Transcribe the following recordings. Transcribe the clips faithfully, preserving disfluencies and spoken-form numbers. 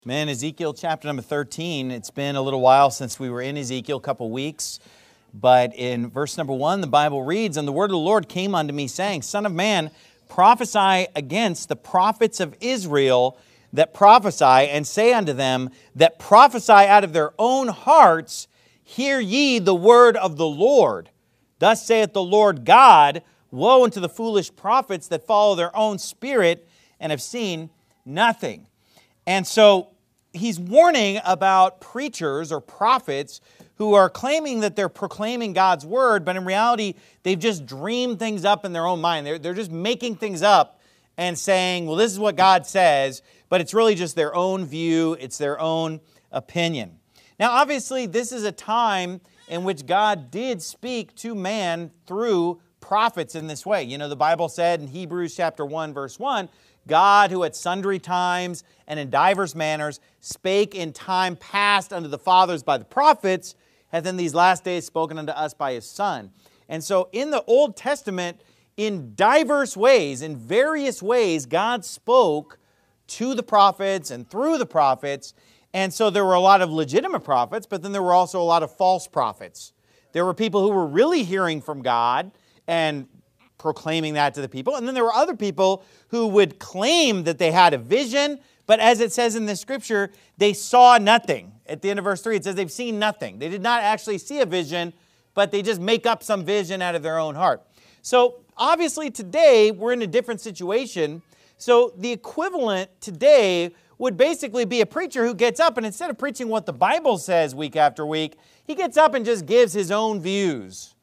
Man, Ezekiel chapter number thirteen, it's been a little while since we were in Ezekiel, a couple weeks. But in verse number one, the Bible reads, "And the word of the Lord came unto me, saying, Son of man, prophesy against the prophets of Israel that prophesy, and say unto them that prophesy out of their own hearts, Hear ye the word of the Lord. Thus saith the Lord God, Woe unto the foolish prophets that follow their own spirit, and have seen nothing." And so he's warning about preachers or prophets who are claiming that they're proclaiming God's word, but in reality, they've just dreamed things up in their own mind. They're, they're just making things up and saying, well, this is what God says, but it's really just their own view, it's their own opinion. Now, obviously, this is a time in which God did speak to man through prophets in this way. You know, the Bible said in Hebrews chapter one, verse one, God, who at sundry times and in divers manners spake in time past unto the fathers by the prophets, hath in these last days spoken unto us by His Son. And so in the Old Testament, in diverse ways, in various ways, God spoke to the prophets and through the prophets. And so there were a lot of legitimate prophets, but then there were also a lot of false prophets. There were people who were really hearing from God and proclaiming that to the people. And then there were other people who would claim that they had a vision, but as it says in the scripture, they saw nothing. At the end of verse three, it says they've seen nothing. They did not actually see a vision, but they just make up some vision out of their own heart. So obviously today, we're in a different situation. So the equivalent today would basically be a preacher who gets up and instead of preaching what the Bible says week after week, he gets up and just gives his own views.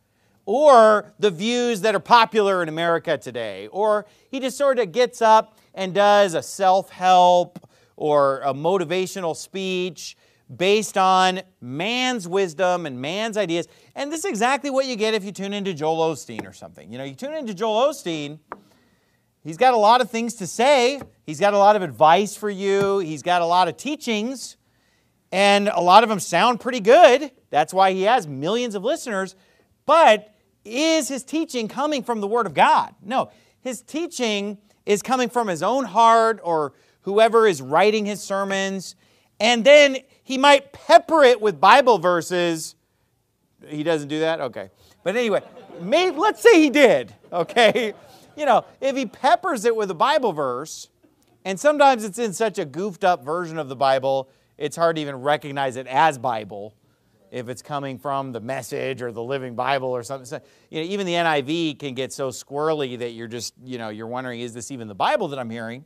Or the views that are popular in America today. Or he just sort of gets up and does a self-help or a motivational speech based on man's wisdom and man's ideas. And this is exactly what you get if you tune into Joel Osteen or something. You know, you tune into Joel Osteen, he's got a lot of things to say. He's got a lot of advice for you. He's got a lot of teachings. And a lot of them sound pretty good. That's why he has millions of listeners. But is his teaching coming from the Word of God? No, his teaching is coming from his own heart or whoever is writing his sermons. And then he might pepper it with Bible verses. He doesn't do that? Okay. But anyway, maybe, let's say he did, okay? You know, if he peppers it with a Bible verse, and sometimes it's in such a goofed up version of the Bible, it's hard to even recognize it as Bible. If it's coming from the Message or the Living Bible or something. So, you know, even the N I V can get so squirrely that you're just, you know, you're wondering, is this even the Bible that I'm hearing?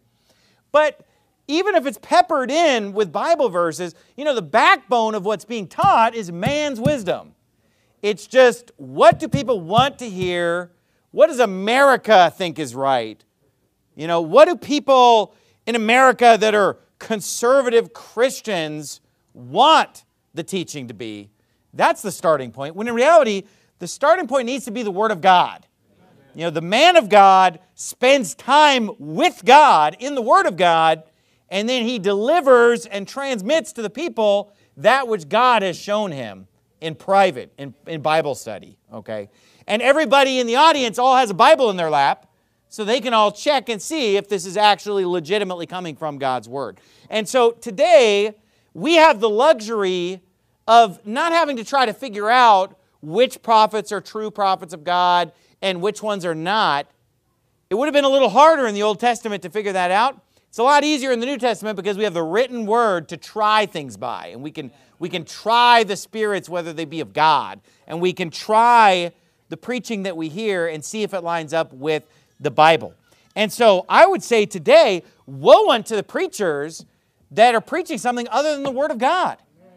But even if it's peppered in with Bible verses, you know, the backbone of what's being taught is man's wisdom. It's just, what do people want to hear? What does America think is right? You know, what do people in America that are conservative Christians want the teaching to be? That's the starting point. When in reality, the starting point needs to be the Word of God. You know, the man of God spends time with God in the Word of God, and then he delivers and transmits to the people that which God has shown him in private, in, in Bible study. Okay? And everybody in the audience all has a Bible in their lap, so they can all check and see if this is actually legitimately coming from God's Word. And so today, we have the luxury of not having to try to figure out which prophets are true prophets of God and which ones are not. It would have been a little harder in the Old Testament to figure that out. It's a lot easier in the New Testament because we have the written word to try things by. And we can, we can try the spirits whether they be of God. And we can try the preaching that we hear and see if it lines up with the Bible. And so I would say today, woe unto the preachers that are preaching something other than the Word of God.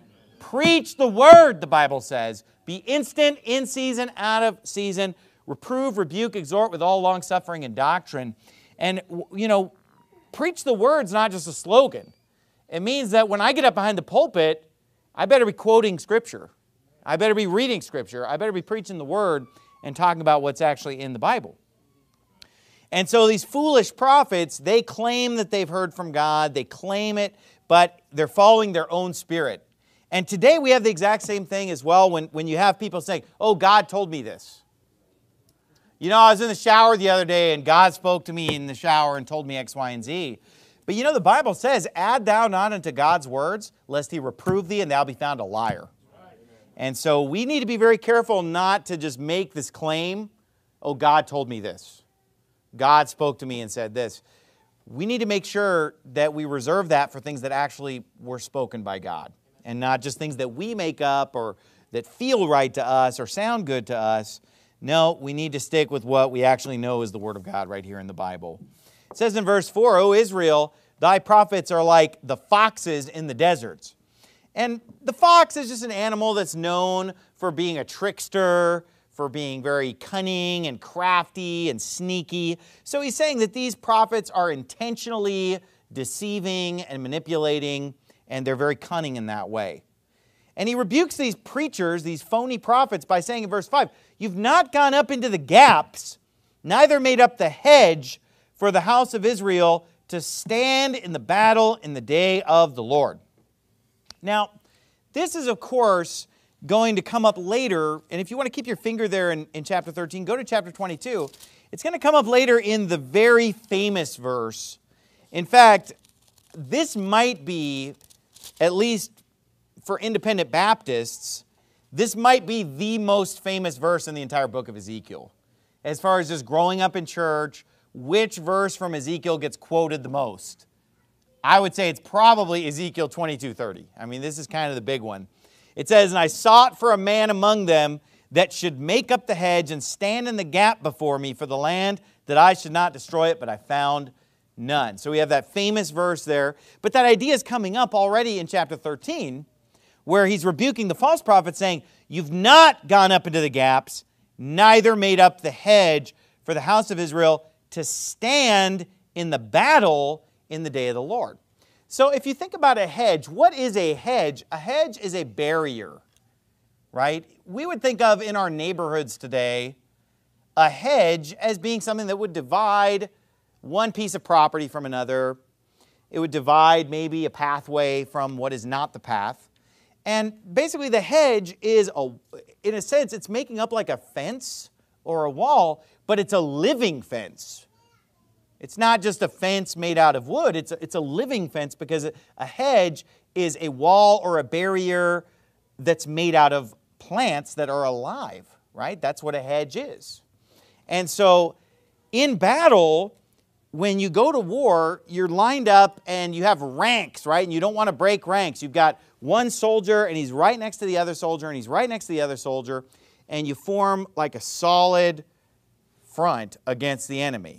Preach the Word, the Bible says. Be instant, in season, out of season. Reprove, rebuke, exhort with all long-suffering and doctrine. And, you know, preach the Word's not just a slogan. It means that when I get up behind the pulpit, I better be quoting Scripture. I better be reading Scripture. I better be preaching the Word and talking about what's actually in the Bible. And so these foolish prophets, they claim that they've heard from God. They claim it, but they're following their own spirit. And today we have the exact same thing as well when, when you have people saying, oh, God told me this. You know, I was in the shower the other day and God spoke to me in the shower and told me X, Y, and Z. But you know, the Bible says, add thou not unto God's words, lest he reprove thee and thou be found a liar. And so we need to be very careful not to just make this claim, oh, God told me this. God spoke to me and said this. We need to make sure that we reserve that for things that actually were spoken by God, and not just things that we make up or that feel right to us or sound good to us. No, we need to stick with what we actually know is the Word of God right here in the Bible. It says in verse four, O Israel, thy prophets are like the foxes in the deserts. And the fox is just an animal that's known for being a trickster, for being very cunning and crafty and sneaky. So he's saying that these prophets are intentionally deceiving and manipulating, and they're very cunning in that way. And he rebukes these preachers, these phony prophets, by saying in verse five, you've not gone up into the gaps, neither made up the hedge for the house of Israel to stand in the battle in the day of the Lord. Now, this is, of course, going to come up later, and if you want to keep your finger there in, in chapter thirteen, go to chapter twenty-two. It's going to come up later in the very famous verse. In fact, this might be, at least for independent Baptists, this might be the most famous verse in the entire book of Ezekiel. As far as just growing up in church, which verse from Ezekiel gets quoted the most? I would say it's probably Ezekiel twenty-two thirty. I mean, this is kind of the big one. It says, and I sought for a man among them that should make up the hedge and stand in the gap before me for the land, that I should not destroy it, but I found none. So we have that famous verse there. But that idea is coming up already in chapter thirteen, where he's rebuking the false prophet, saying, you've not gone up into the gaps, neither made up the hedge for the house of Israel to stand in the battle in the day of the Lord. So if you think about a hedge, what is a hedge? A hedge is a barrier, right? We would think of in our neighborhoods today a hedge as being something that would divide one piece of property from another. It would divide maybe a pathway from what is not the path. And basically the hedge is, a, in a sense, it's making up like a fence or a wall, but it's a living fence. It's not just a fence made out of wood. It's a, it's a living fence, because a hedge is a wall or a barrier that's made out of plants that are alive, right? That's what a hedge is. And so in battle, when you go to war, you're lined up and you have ranks, right? And you don't want to break ranks. You've got one soldier and he's right next to the other soldier and he's right next to the other soldier, and you form like a solid front against the enemy.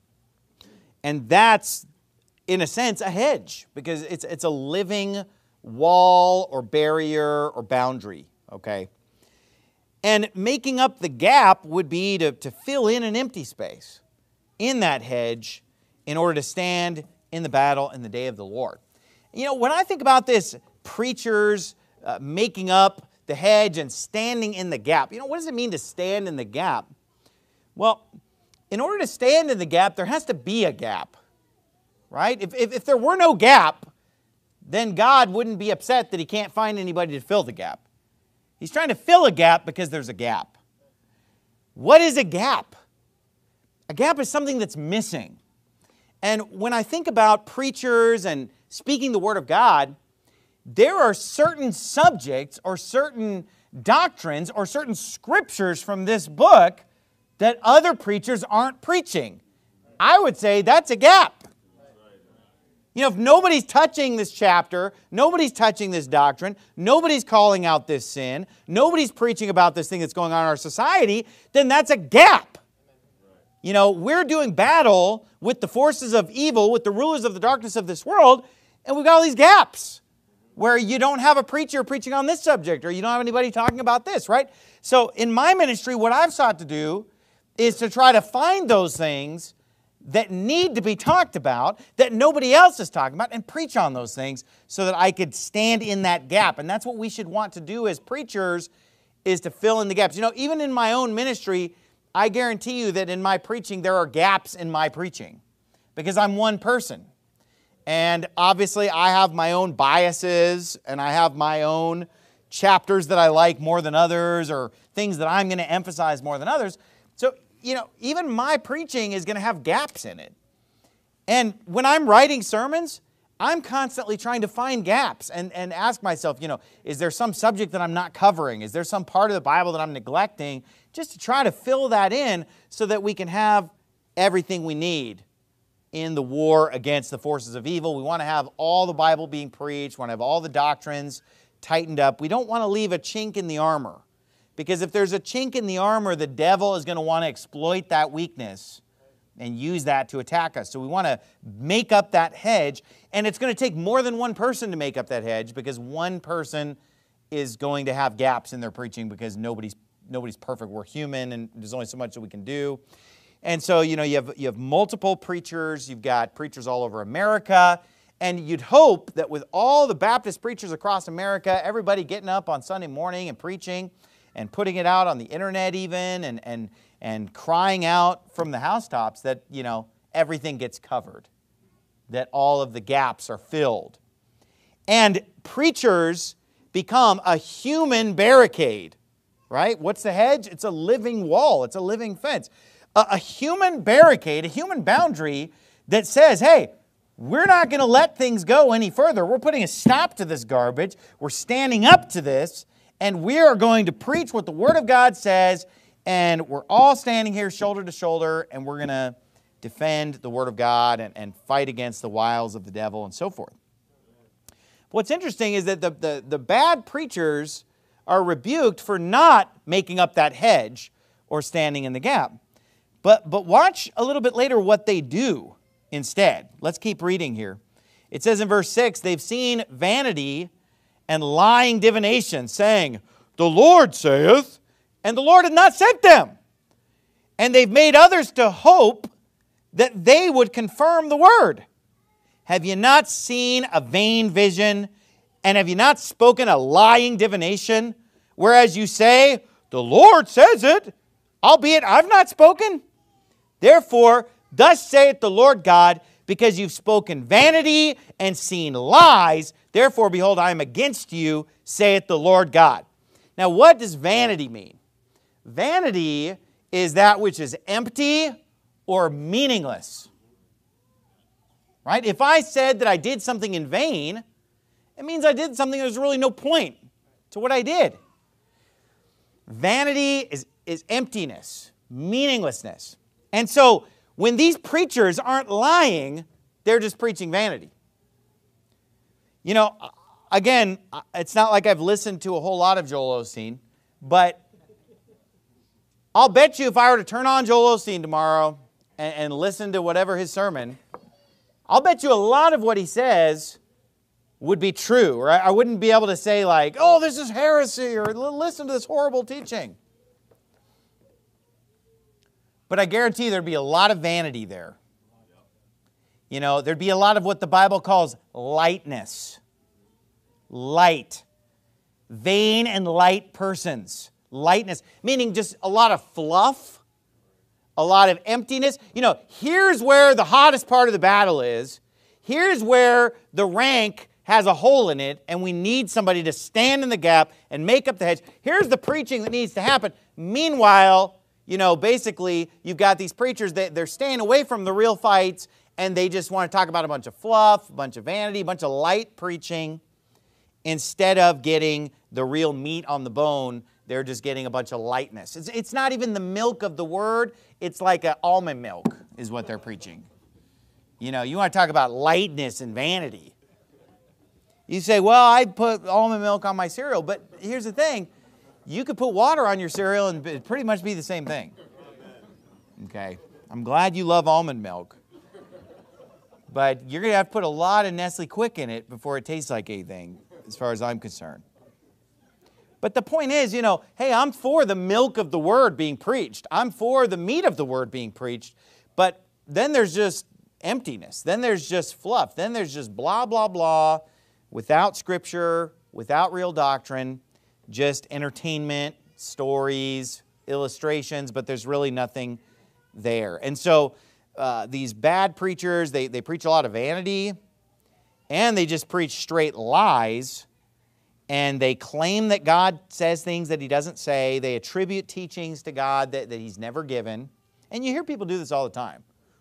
And that's, in a sense, a hedge, because it's, it's a living wall or barrier or boundary, okay? And making up the gap would be to, to fill in an empty space in that hedge in order to stand in the battle in the day of the Lord. You know, when I think about this, preachers uh, making up the hedge and standing in the gap, you know, what does it mean to stand in the gap? Well, in order to stand in the gap, there has to be a gap, right? If, if, if there were no gap, then God wouldn't be upset that he can't find anybody to fill the gap. He's trying to fill a gap because there's a gap. What is a gap? A gap is something that's missing. And when I think about preachers and speaking the Word of God, there are certain subjects or certain doctrines or certain scriptures from this book that other preachers aren't preaching. I would say that's a gap. You know, if nobody's touching this chapter, nobody's touching this doctrine, nobody's calling out this sin, nobody's preaching about this thing that's going on in our society, then that's a gap. You know, we're doing battle with the forces of evil, with the rulers of the darkness of this world, and we've got all these gaps where you don't have a preacher preaching on this subject, or you don't have anybody talking about this, right? So in my ministry, what I've sought to do is to try to find those things that need to be talked about, that nobody else is talking about, and preach on those things so that I could stand in that gap. And that's what we should want to do as preachers, is to fill in the gaps. You know, even in my own ministry, I guarantee you that in my preaching, there are gaps in my preaching, because I'm one person. And obviously, I have my own biases, and I have my own chapters that I like more than others, or things that I'm going to emphasize more than others. So, you know, even my preaching is going to have gaps in it. And when I'm writing sermons, I'm constantly trying to find gaps and, and ask myself, you know, is there some subject that I'm not covering? Is there some part of the Bible that I'm neglecting? Just to try to fill that in so that we can have everything we need in the war against the forces of evil. We want to have all the Bible being preached. We want to have all the doctrines tightened up. We don't want to leave a chink in the armor. Because if there's a chink in the armor, the devil is going to want to exploit that weakness and use that to attack us. So we want to make up that hedge. And it's going to take more than one person to make up that hedge, because one person is going to have gaps in their preaching because nobody's nobody's perfect. We're human, and there's only so much that we can do. And so, you know, you have, you have multiple preachers. You've got preachers all over America. And you'd hope that with all the Baptist preachers across America, everybody getting up on Sunday morning and preaching and putting it out on the internet even, and, and, and crying out from the housetops that, you know, everything gets covered, that all of the gaps are filled. And preachers become a human barricade, right? What's the hedge? It's a living wall. It's a living fence. A, a human barricade, a human boundary that says, hey, we're not going to let things go any further. We're putting a stop to this garbage. We're standing up to this, and we are going to preach what the Word of God says, and we're all standing here shoulder to shoulder, and we're going to defend the Word of God and, and fight against the wiles of the devil and so forth. What's interesting is that the, the, the bad preachers are rebuked for not making up that hedge or standing in the gap. But, but watch a little bit later what they do instead. Let's keep reading here. It says in verse six, they've seen vanity and lying divination, saying, the Lord saith, and the Lord had not sent them. And they've made others to hope that they would confirm the word. Have you not seen a vain vision? And have you not spoken a lying divination? Whereas you say, the Lord says it, albeit I've not spoken. Therefore, thus saith the Lord God, because you've spoken vanity and seen lies, therefore, behold, I am against you, saith the Lord God. Now, what does vanity mean? Vanity is that which is empty or meaningless. Right? If I said that I did something in vain, it means I did something there's really no point to what I did. Vanity is, is emptiness, meaninglessness. And so, when these preachers aren't lying, they're just preaching vanity. You know, again, it's not like I've listened to a whole lot of Joel Osteen, but I'll bet you if I were to turn on Joel Osteen tomorrow and, and listen to whatever his sermon, I'll bet you a lot of what he says would be true. Right? I wouldn't be able to say like, oh, this is heresy, or listen to this horrible teaching. But I guarantee there'd be a lot of vanity there. You know, there'd be a lot of what the Bible calls lightness. Light. Vain and light persons. Lightness. Meaning just a lot of fluff. A lot of emptiness. You know, here's where the hottest part of the battle is. Here's where the rank has a hole in it, and we need somebody to stand in the gap and make up the hedge. Here's the preaching that needs to happen. Meanwhile, you know, basically, you've got these preachers that they're staying away from the real fights, and they just want to talk about a bunch of fluff, a bunch of vanity, a bunch of light preaching. Instead of getting the real meat on the bone, they're just getting a bunch of lightness. It's, it's not even the milk of the word. It's like an almond milk is what they're preaching. You know, you want to talk about lightness and vanity. You say, well, I put almond milk on my cereal, but here's the thing. You could put water on your cereal and it'd pretty much be the same thing. Okay. I'm glad you love almond milk. But you're going to have to put a lot of Nestle Quick in it before it tastes like anything, as far as I'm concerned. But the point is, you know, hey, I'm for the milk of the word being preached. I'm for the meat of the word being preached. But then there's just emptiness. Then there's just fluff. Then there's just blah, blah, blah, without Scripture, without real doctrine. Just entertainment, stories, illustrations, but there's really nothing there. And so uh, these bad preachers, they, they preach a lot of vanity, and they just preach straight lies, and they claim that God says things that He doesn't say. They attribute teachings to God that, that He's never given. And you hear people do this all the time.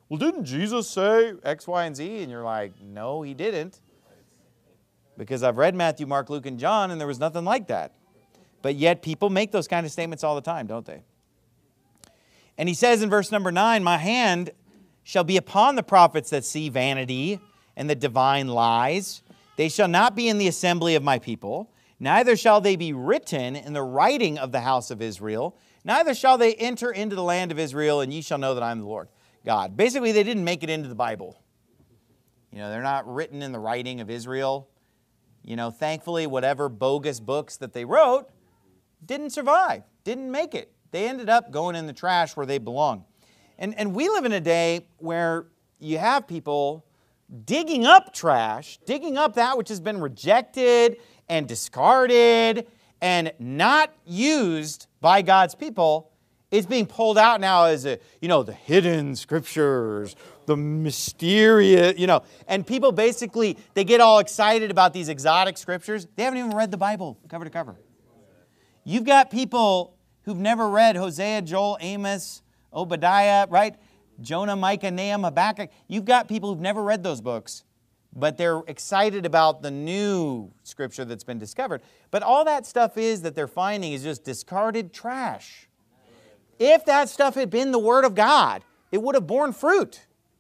well, didn't Jesus say X, Y, and Z? And you're like, no, he didn't. Because I've read Matthew, Mark, Luke, and John, and there was nothing like that. But yet people make those kind of statements all the time, don't they? And he says in verse number nine, my hand shall be upon the prophets that see vanity and the divine lies. They shall not be in the assembly of my people, neither shall they be written in the writing of the house of Israel, neither shall they enter into the land of Israel, and ye shall know that I am the Lord God. Basically, they didn't make it into the Bible. You know, they're not written in the writing of Israel. You know, thankfully, whatever bogus books that they wrote didn't survive, didn't make it. They ended up going in the trash where they belong. And, and we live in a day where you have people digging up trash, digging up that which has been rejected and discarded and not used by God's people. It's being pulled out now as a, you know, the hidden scriptures, the mysterious, you know. And people basically, they get all excited about these exotic scriptures. They haven't even read the Bible cover to cover. You've got people who've never read Hosea, Joel, Amos, Obadiah, right? Jonah, Micah, Nahum, Habakkuk. You've got people who've never read those books, but they're excited about the new scripture that's been discovered. But all that stuff is that they're finding is just discarded trash. If that stuff had been the Word of God, it would have borne fruit.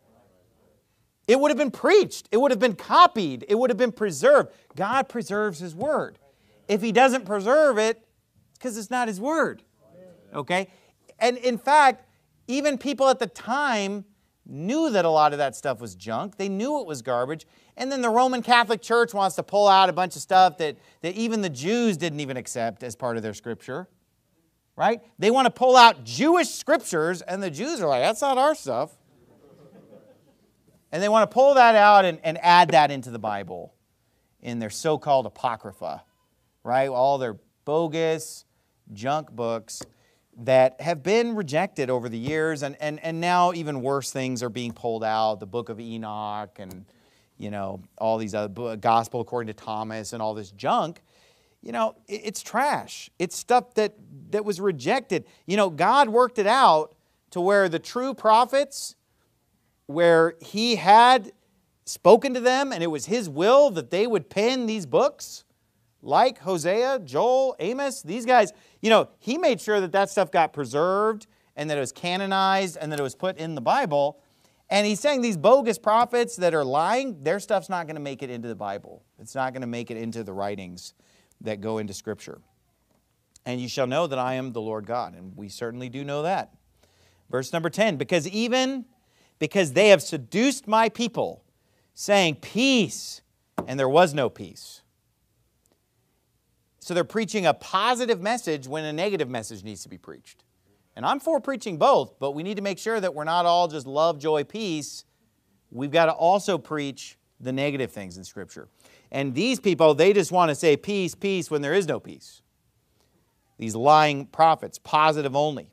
It would have been preached. It would have been copied. It would have been preserved. God preserves His Word. If He doesn't preserve it, it's because it's not His Word. Okay? And in fact, even people at the time knew that a lot of that stuff was junk. They knew it was garbage. And then the Roman Catholic Church wants to pull out a bunch of stuff that, that even the Jews didn't even accept as part of their scripture. Right? They want to pull out Jewish scriptures, and the Jews are like, that's not our stuff. And they want to pull that out and, and add that into the Bible in their so-called Apocrypha. Right? All their bogus junk books that have been rejected over the years, and, and, and now even worse things are being pulled out. The Book of Enoch and, you know, all these other, Gospel according to Thomas and all this junk. You know, it, it's trash. It's stuff that, that was rejected. You know, God worked it out to where the true prophets, where He had spoken to them and it was His will that they would pen these books, like Hosea, Joel, Amos, these guys, you know, He made sure that that stuff got preserved and that it was canonized and that it was put in the Bible. And He's saying these bogus prophets that are lying, their stuff's not going to make it into the Bible. It's not going to make it into the writings that go into Scripture. And you shall know that I am the Lord God. And we certainly do know that. Verse number ten, because even because they have seduced my people, saying peace, and there was no peace. So they're preaching a positive message when a negative message needs to be preached. And I'm for preaching both, but we need to make sure that we're not all just love, joy, peace. We've got to also preach the negative things in Scripture. And these people, they just want to say peace, peace when there is no peace. These lying prophets, positive only.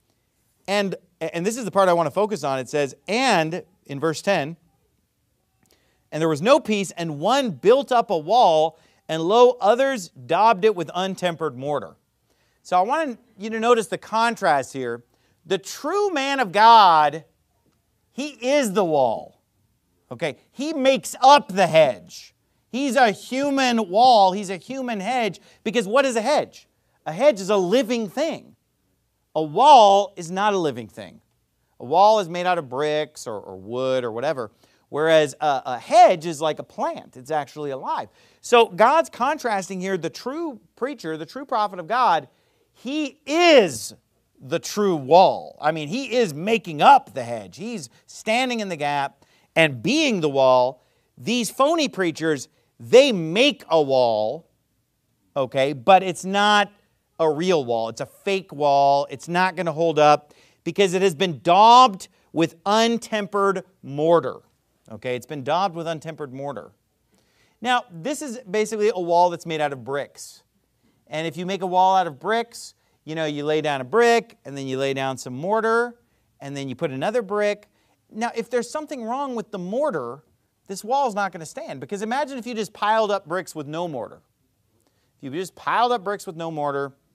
And, and this is the part I want to focus on. It says, and in verse ten, and there was no peace, and one built up a wall, and lo, others daubed it with untempered mortar. So I want you to notice the contrast here. The true man of God, he is the wall. Okay? He makes up the hedge. He's a human wall. He's a human hedge. Because what is a hedge? A hedge is a living thing. A wall is not a living thing. A wall is made out of bricks or, or wood or whatever. Whereas a, a hedge is like a plant. It's actually alive. So God's contrasting here the true preacher, the true prophet of God. He is the true wall. I mean, He is making up the hedge. He's standing in the gap and being the wall. These phony preachers, they make a wall, okay, but it's not a real wall. It's a fake wall. It's not going to hold up because it has been daubed with untempered mortar. Okay, it's been daubed with untempered mortar. Now, this is basically a wall that's made out of bricks. And if you make a wall out of bricks, you know, you lay down a brick, and then you lay down some mortar, and then you put another brick. Now, if there's something wrong with the mortar, this wall is not going to stand. Because imagine if you just piled up bricks with no mortar. If you just piled up bricks with no mortar,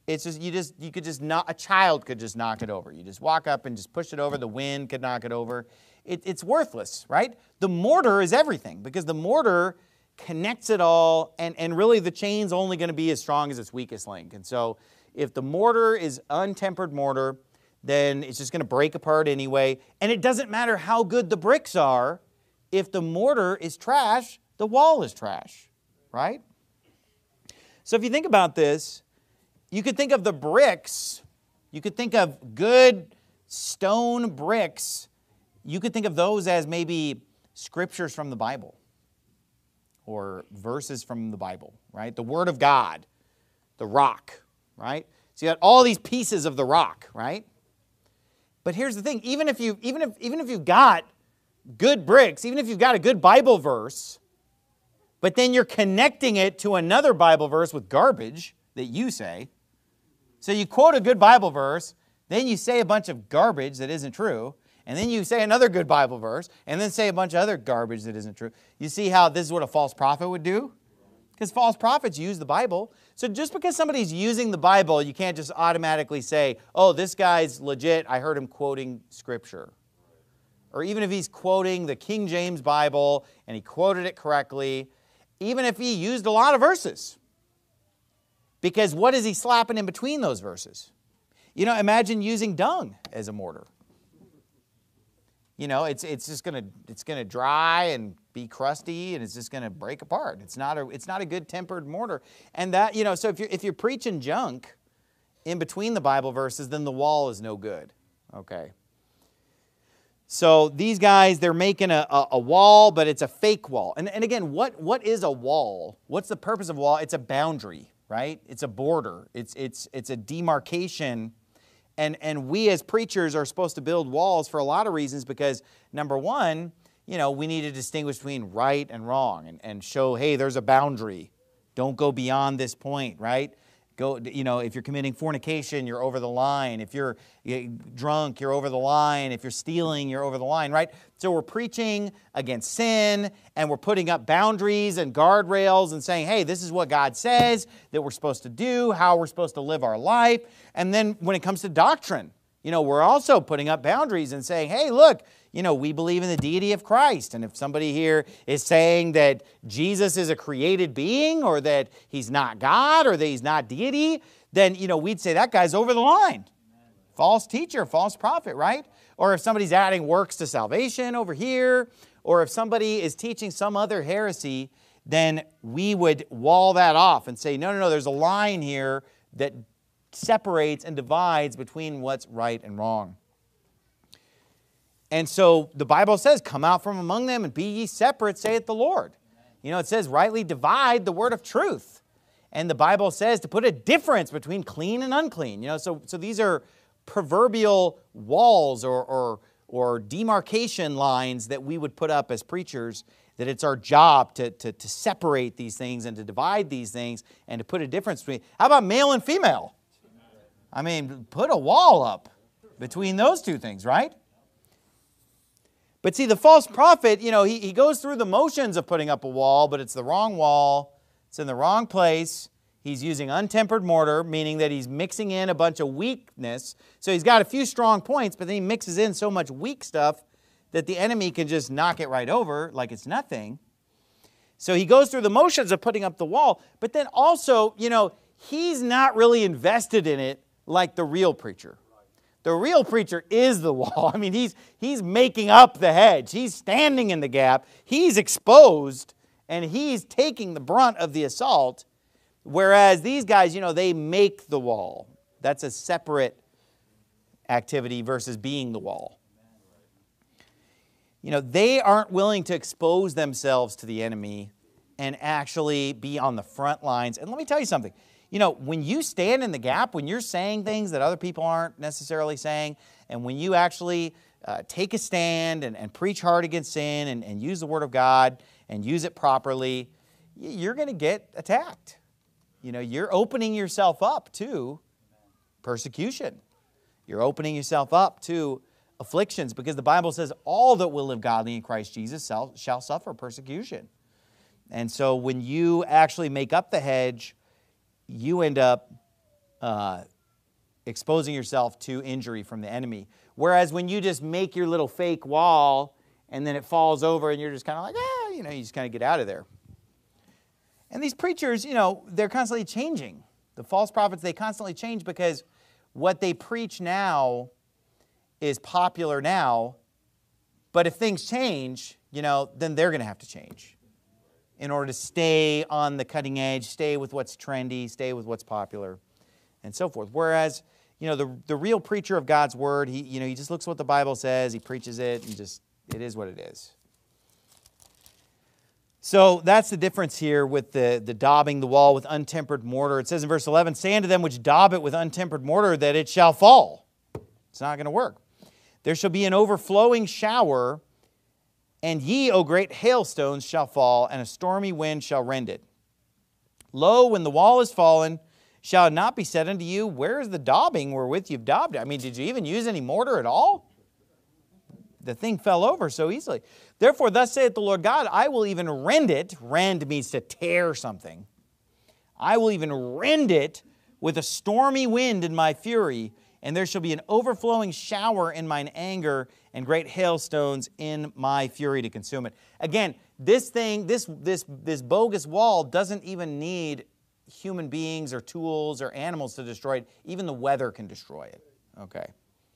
It's just, you just, you could just not, a child could just knock it over. You just walk up and just push it over. The wind could knock it over. It, it's worthless, right? The mortar is everything because the mortar connects it all, and, and really the chain's only going to be as strong as its weakest link. And so if the mortar is untempered mortar, then it's just going to break apart anyway. And it doesn't matter how good the bricks are. If the mortar is trash, the wall is trash, right? So if you think about this, you could think of the bricks, you could think of good stone bricks, you could think of those as maybe scriptures from the Bible or verses from the Bible, right? The Word of God, the rock, right? So you got all these pieces of the rock, right? But here's the thing, even if you even if even if you've got good bricks, even if you've got a good Bible verse, but then you're connecting it to another Bible verse with garbage that you say. So you quote a good Bible verse, then you say a bunch of garbage that isn't true, and then you say another good Bible verse, and then say a bunch of other garbage that isn't true. You see how this is what a false prophet would do? Because false prophets use the Bible. So just because somebody's using the Bible, you can't just automatically say, oh, this guy's legit, I heard him quoting Scripture. Or even if he's quoting the King James Bible, and he quoted it correctly, even if he used a lot of verses. Because what is he slapping in between those verses? You know, imagine using dung as a mortar. You know, it's it's just gonna it's gonna dry and be crusty, and it's just gonna break apart. It's not a it's not a good tempered mortar. And that, you know, so if you're if you're preaching junk in between the Bible verses, then the wall is no good. Okay. So these guys, they're making a, a, a wall, but it's a fake wall. And, and again, what, what is a wall? What's the purpose of a wall? It's a boundary, right? It's a border. It's, it's, it's a demarcation. And, and we as preachers are supposed to build walls for a lot of reasons because, number one, you know, we need to distinguish between right and wrong and, and show, hey, there's a boundary. Don't go beyond this point, right? Go, you know, if you're committing fornication, you're over the line. If you're drunk, you're over the line. If you're stealing, you're over the line, right? So we're preaching against sin, and we're putting up boundaries and guardrails and saying, hey, this is what God says that we're supposed to do, how we're supposed to live our life. And then when it comes to doctrine, you know, we're also putting up boundaries and saying, hey, look, you know, we believe in the deity of Christ. And if somebody here is saying that Jesus is a created being or that he's not God or that he's not deity, then, you know, we'd say that guy's over the line. False teacher, false prophet, right? Or if somebody's adding works to salvation over here, or if somebody is teaching some other heresy, then we would wall that off and say, no, no, no, there's a line here that separates and divides between what's right and wrong. And so the Bible says, come out from among them and be ye separate, saith the Lord. You know, it says, rightly divide the word of truth. And the Bible says to put a difference between clean and unclean. You know, so, so these are proverbial walls or, or, or demarcation lines that we would put up as preachers, that it's our job to, to, to separate these things and to divide these things and to put a difference between. How about male and female? I mean, put a wall up between those two things, right? But see, the false prophet, you know, he, he goes through the motions of putting up a wall, but it's the wrong wall. It's in the wrong place. He's using untempered mortar, meaning that he's mixing in a bunch of weakness. So he's got a few strong points, but then he mixes in so much weak stuff that the enemy can just knock it right over like it's nothing. So he goes through the motions of putting up the wall, but then also, you know, he's not really invested in it like the real preacher. The real preacher is the wall. I mean, he's, he's making up the hedge. He's standing in the gap. He's exposed, and he's taking the brunt of the assault. Whereas these guys, you know, they make the wall. That's a separate activity versus being the wall. You know, they aren't willing to expose themselves to the enemy and actually be on the front lines. And let me tell you something. You know, when you stand in the gap, when you're saying things that other people aren't necessarily saying, and when you actually uh, take a stand and, and preach hard against sin and, and use the Word of God and use it properly, you're going to get attacked. You know, you're opening yourself up to persecution. You're opening yourself up to afflictions because the Bible says all that will live godly in Christ Jesus shall, shall suffer persecution. And so when you actually make up the hedge, you end up uh, exposing yourself to injury from the enemy. Whereas when you just make your little fake wall and then it falls over and you're just kind of like, ah, you know, you just kind of get out of there. And these preachers, you know, they're constantly changing. The false prophets, they constantly change because what they preach now is popular now. But if things change, you know, then they're going to have to change in order to stay on the cutting edge, stay with what's trendy, stay with what's popular, and so forth. Whereas, you know, the, the real preacher of God's word, he, you know, he just looks at what the Bible says, he preaches it, and just, it is what it is. So that's the difference here with the, the daubing the wall with untempered mortar. It says in verse eleven, say unto them which daub it with untempered mortar that it shall fall. It's not going to work. There shall be an overflowing shower, and ye, O great hailstones, shall fall, and a stormy wind shall rend it. Lo, when the wall is fallen, shall it not be said unto you, where is the daubing wherewith you've daubed it? I mean, did you even use any mortar at all? The thing fell over so easily. Therefore, thus saith the Lord God, I will even rend it. Rend means to tear something. I will even rend it with a stormy wind in my fury, and there shall be an overflowing shower in mine anger, and great hailstones in my fury to consume it. Again, this thing, this, this, this bogus wall doesn't even need human beings or tools or animals to destroy it. Even the weather can destroy it. Okay.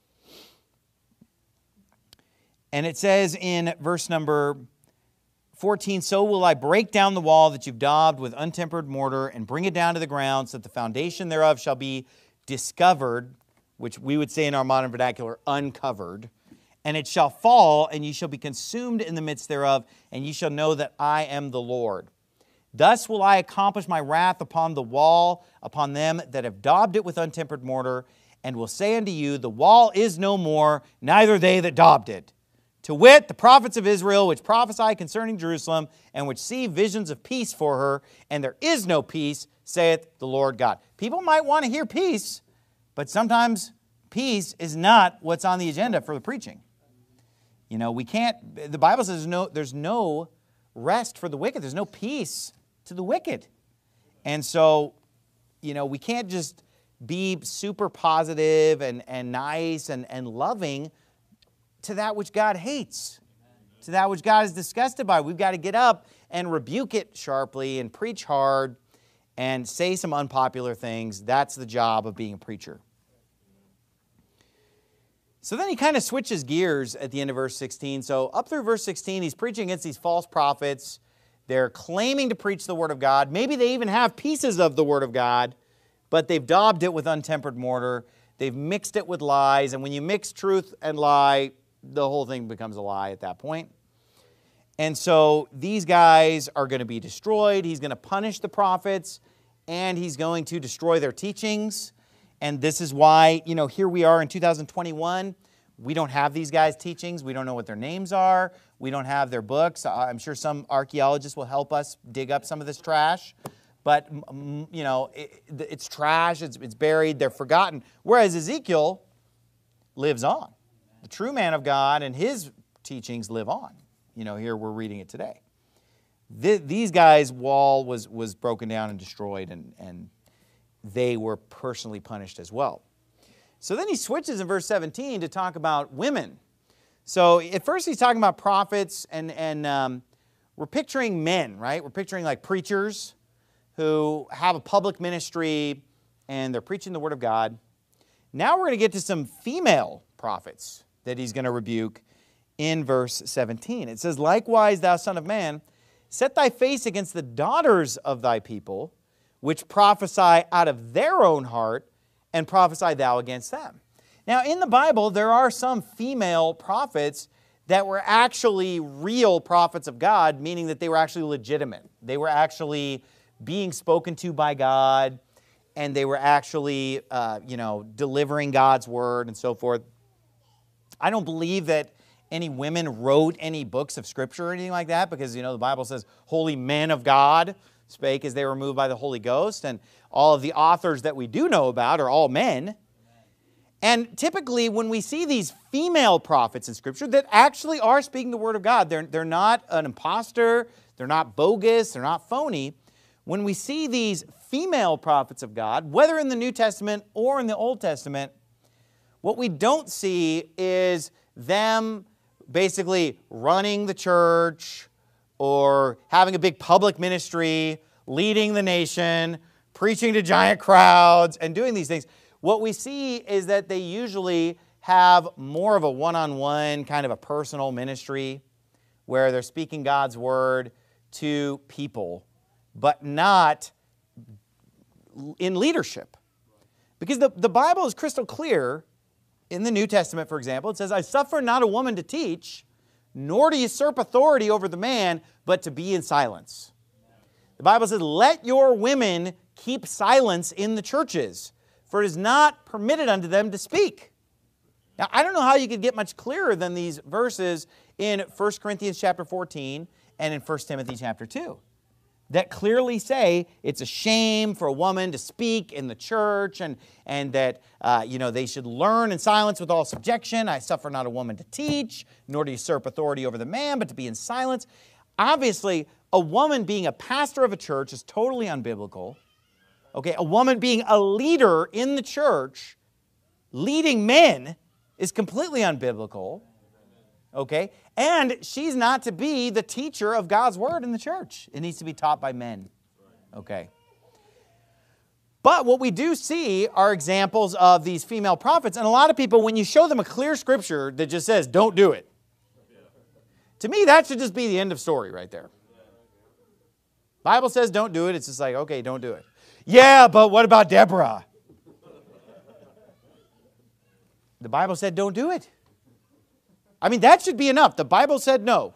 And it says in verse number fourteen, so will I break down the wall that you've daubed with untempered mortar and bring it down to the ground so that the foundation thereof shall be discovered, which we would say in our modern vernacular, uncovered. And it shall fall, and ye shall be consumed in the midst thereof, and ye shall know that I am the Lord. Thus will I accomplish my wrath upon the wall, upon them that have daubed it with untempered mortar, and will say unto you, the wall is no more, neither they that daubed it. To wit, the prophets of Israel, which prophesy concerning Jerusalem, and which see visions of peace for her, and there is no peace, saith the Lord God. People might want to hear peace, but sometimes peace is not what's on the agenda for the preaching. You know, we can't, the Bible says no, there's no rest for the wicked. There's no peace to the wicked. And so, you know, we can't just be super positive and, and nice and, and loving to that which God hates, to that which God is disgusted by. We've got to get up and rebuke it sharply and preach hard and say some unpopular things. That's the job of being a preacher. So then he kind of switches gears at the end of verse sixteen. So up through verse sixteen, he's preaching against these false prophets. They're claiming to preach the Word of God. Maybe they even have pieces of the Word of God, but they've daubed it with untempered mortar. They've mixed it with lies. And when you mix truth and lie, the whole thing becomes a lie at that point. And so these guys are going to be destroyed. He's going to punish the prophets, and he's going to destroy their teachings. And this is why, you know, here we are in two thousand twenty-one. We don't have these guys' teachings. We don't know what their names are. We don't have their books. I'm sure some archaeologists will help us dig up some of this trash. But, you know, it, it's trash. It's, it's buried. They're forgotten. Whereas Ezekiel lives on. The true man of God and his teachings live on. You know, here we're reading it today. Th these guys' wall was, was broken down and destroyed, and, and they were personally punished as well. So then he switches in verse seventeen to talk about women. So at first he's talking about prophets, and, and um, we're picturing men, right? We're picturing like preachers who have a public ministry and they're preaching the Word of God. Now we're going to get to some female prophets that he's going to rebuke in verse seventeen. It says, likewise, thou son of man, set thy face against the daughters of thy people, which prophesy out of their own heart, and prophesy thou against them. Now, in the Bible, there are some female prophets that were actually real prophets of God, meaning that they were actually legitimate. They were actually being spoken to by God, and they were actually, uh, you know, delivering God's word and so forth. I don't believe that any women wrote any books of Scripture or anything like that, because, you know, the Bible says, holy men of God spake as they were moved by the Holy Ghost, and all of the authors that we do know about are all men. And typically, when we see these female prophets in Scripture that actually are speaking the Word of God, they're, they're not an imposter, they're not bogus, they're not phony. when we see these female prophets of God, whether in the New Testament or in the Old Testament, what we don't see is them basically running the church or having a big public ministry, leading the nation, preaching to giant crowds, and doing these things. What we see is that they usually have more of a one-on-one, kind of a personal ministry where they're speaking God's word to people, but not in leadership. Because the, the Bible is crystal clear. In the New Testament, for example, it says, I suffer not a woman to teach, nor to usurp authority over the man, but to be in silence. The Bible says, let your women keep silence in the churches, for it is not permitted unto them to speak. Now, I don't know how you could get much clearer than these verses in First Corinthians chapter fourteen and in First Timothy chapter two. That clearly say it's a shame for a woman to speak in the church, and, and that uh, you know, they should learn in silence with all subjection. I suffer not a woman to teach, nor to usurp authority over the man, but to be in silence. Obviously, a woman being a pastor of a church is totally unbiblical. Okay, a woman being a leader in the church, leading men, is completely unbiblical. Okay, and she's not to be the teacher of God's word in the church. It needs to be taught by men. Okay. But what we do see are examples of these female prophets, and a lot of people, when you show them a clear scripture that just says, don't do it, to me, that should just be the end of story right there. Bible says don't do it. It's just like, okay, don't do it. Yeah, but what about Deborah? The Bible said don't do it. I mean, that should be enough. The Bible said no.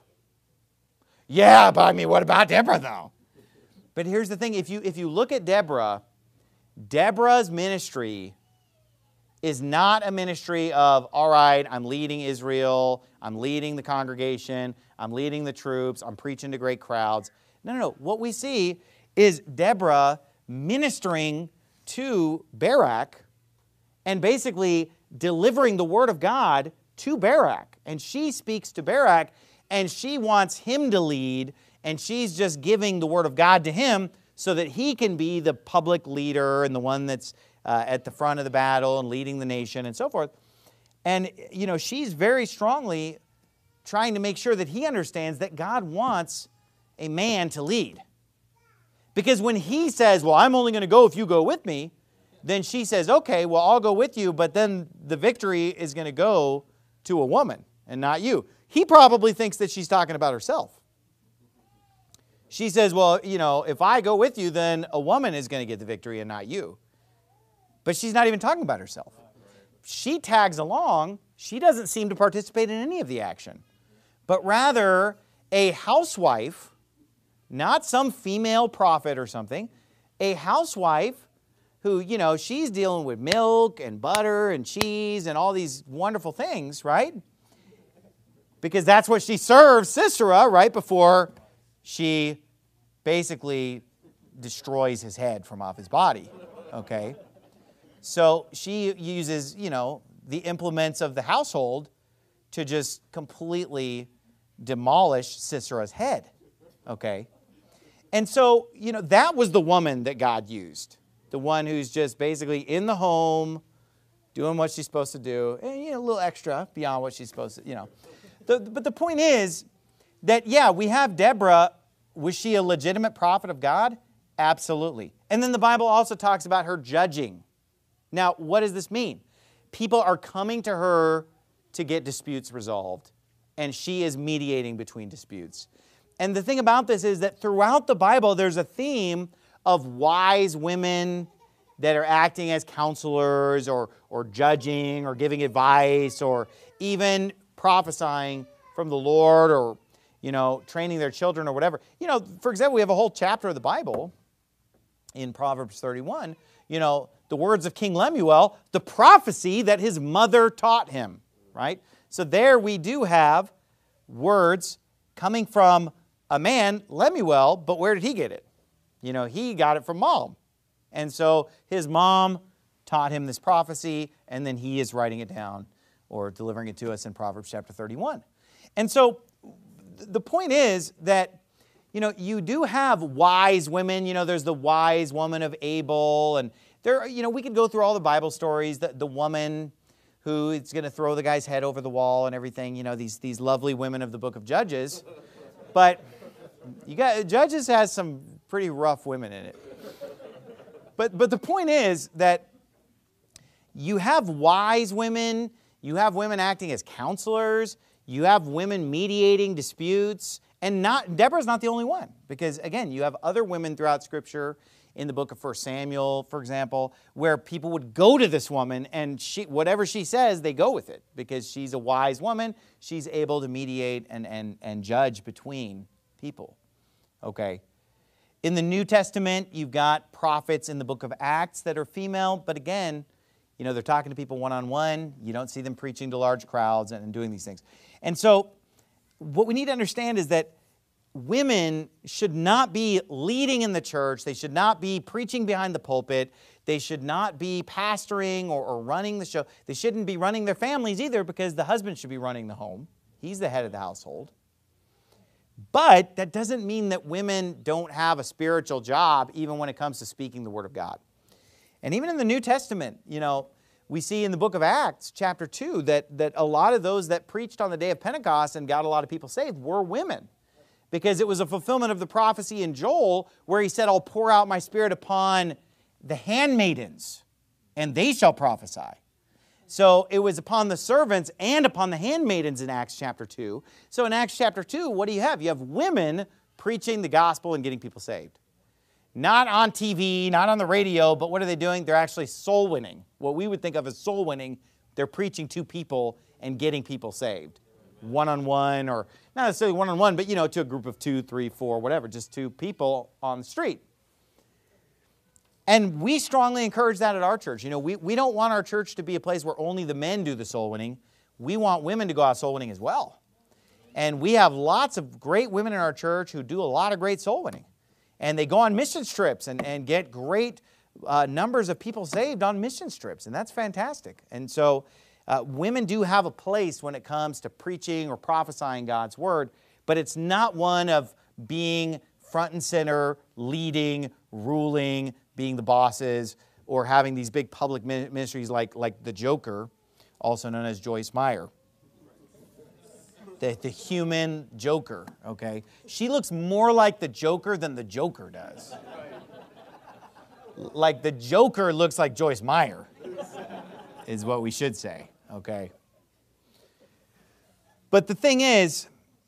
Yeah, but I mean, what about Deborah, though? But here's the thing. If you, if you look at Deborah, Deborah's ministry is not a ministry of, all right, I'm leading Israel, I'm leading the congregation, I'm leading the troops, I'm preaching to great crowds. No, no, no. What we see is Deborah ministering to Barak and basically delivering the word of God to Barak. And she speaks to Barak, and she wants him to lead, and she's just giving the word of God to him so that he can be the public leader and the one that's uh, at the front of the battle and leading the nation and so forth. And, you know, she's very strongly trying to make sure that he understands that God wants a man to lead. Because when he says, well, I'm only going to go if you go with me, then she says, okay, well, I'll go with you, but then the victory is going to go to a woman and not you. He probably thinks that she's talking about herself. She says, well, you know, if I go with you, then a woman is going to get the victory and not you. But she's not even talking about herself. She tags along. She doesn't seem to participate in any of the action. But rather, a housewife, not some female prophet or something, a housewife who, you know, she's dealing with milk and butter and cheese and all these wonderful things, right? Because that's what she serves Sisera right before she basically destroys his head from off his body, okay? So she uses, you know, the implements of the household to just completely demolish Sisera's head, okay? And so, you know, that was the woman that God used. The one who's just basically in the home, doing what she's supposed to do, and, you know, a little extra beyond what she's supposed to, you know. The, but the point is that, yeah, we have Deborah. Was she a legitimate prophet of God? Absolutely. And then the Bible also talks about her judging. Now, what does this mean? People are coming to her to get disputes resolved, and she is mediating between disputes. And the thing about this is that throughout the Bible, there's a theme of wise women that are acting as counselors or, or judging or giving advice or even prophesying from the Lord or, you know, training their children or whatever. You know, for example, we have a whole chapter of the Bible in Proverbs thirty-one, you know, the words of King Lemuel, the prophecy that his mother taught him, right? So there we do have words coming from a man, Lemuel, but where did he get it? You know, he got it from mom. And so his mom taught him this prophecy, and then he is writing it down or delivering it to us in Proverbs chapter thirty-one. And so the point is that, you know, you do have wise women. You know, there's the wise woman of Abel. And there, you know, we could go through all the Bible stories. The, the woman who is going to throw the guy's head over the wall and everything. You know, these, these lovely women of the book of Judges. But you got, Judges has some pretty rough women in it. But, but the point is that you have wise women, you have women acting as counselors, you have women mediating disputes, and not Deborah's not the only one. Because again, you have other women throughout Scripture, in the book of First Samuel, for example, where people would go to this woman and she, whatever she says, they go with it. Because she's a wise woman, she's able to mediate and, and, and judge between people. Okay. In the New Testament, you've got prophets in the book of Acts that are female, but again, you know, they're talking to people one-on-one. You don't see them preaching to large crowds and doing these things. And so what we need to understand is that women should not be leading in the church. They should not be preaching behind the pulpit. They should not be pastoring or, or running the show. They shouldn't be running their families either, because the husband should be running the home. He's the head of the household. But that doesn't mean that women don't have a spiritual job even when it comes to speaking the Word of God. And even in the New Testament, you know, we see in the book of Acts, chapter two, that, that a lot of those that preached on the day of Pentecost and got a lot of people saved were women. Because it was a fulfillment of the prophecy in Joel where he said, I'll pour out my Spirit upon the handmaidens, and they shall prophesy. So it was upon the servants and upon the handmaidens in Acts chapter two. So in Acts chapter two, what do you have? You have women preaching the gospel and getting people saved. Not on T V, not on the radio, but what are they doing? They're actually soul winning. What we would think of as soul winning, they're preaching to people and getting people saved. One-on-one, or not necessarily one-on-one, but, you know, to a group of two, three, four, whatever, just two people on the street. And we strongly encourage that at our church. You know, we, we don't want our church to be a place where only the men do the soul winning. We want women to go out soul winning as well. And we have lots of great women in our church who do a lot of great soul winning. And they go on mission trips and, and get great uh, numbers of people saved on mission trips. And that's fantastic. And so uh, women do have a place when it comes to preaching or prophesying God's Word. But it's not one of being front and center, leading, ruling, being the bosses, or having these big public ministries like, like the Joker, also known as Joyce Meyer. The, the human Joker, okay? She looks more like the Joker than the Joker does. Like the Joker looks like Joyce Meyer, is what we should say, okay? But the thing is,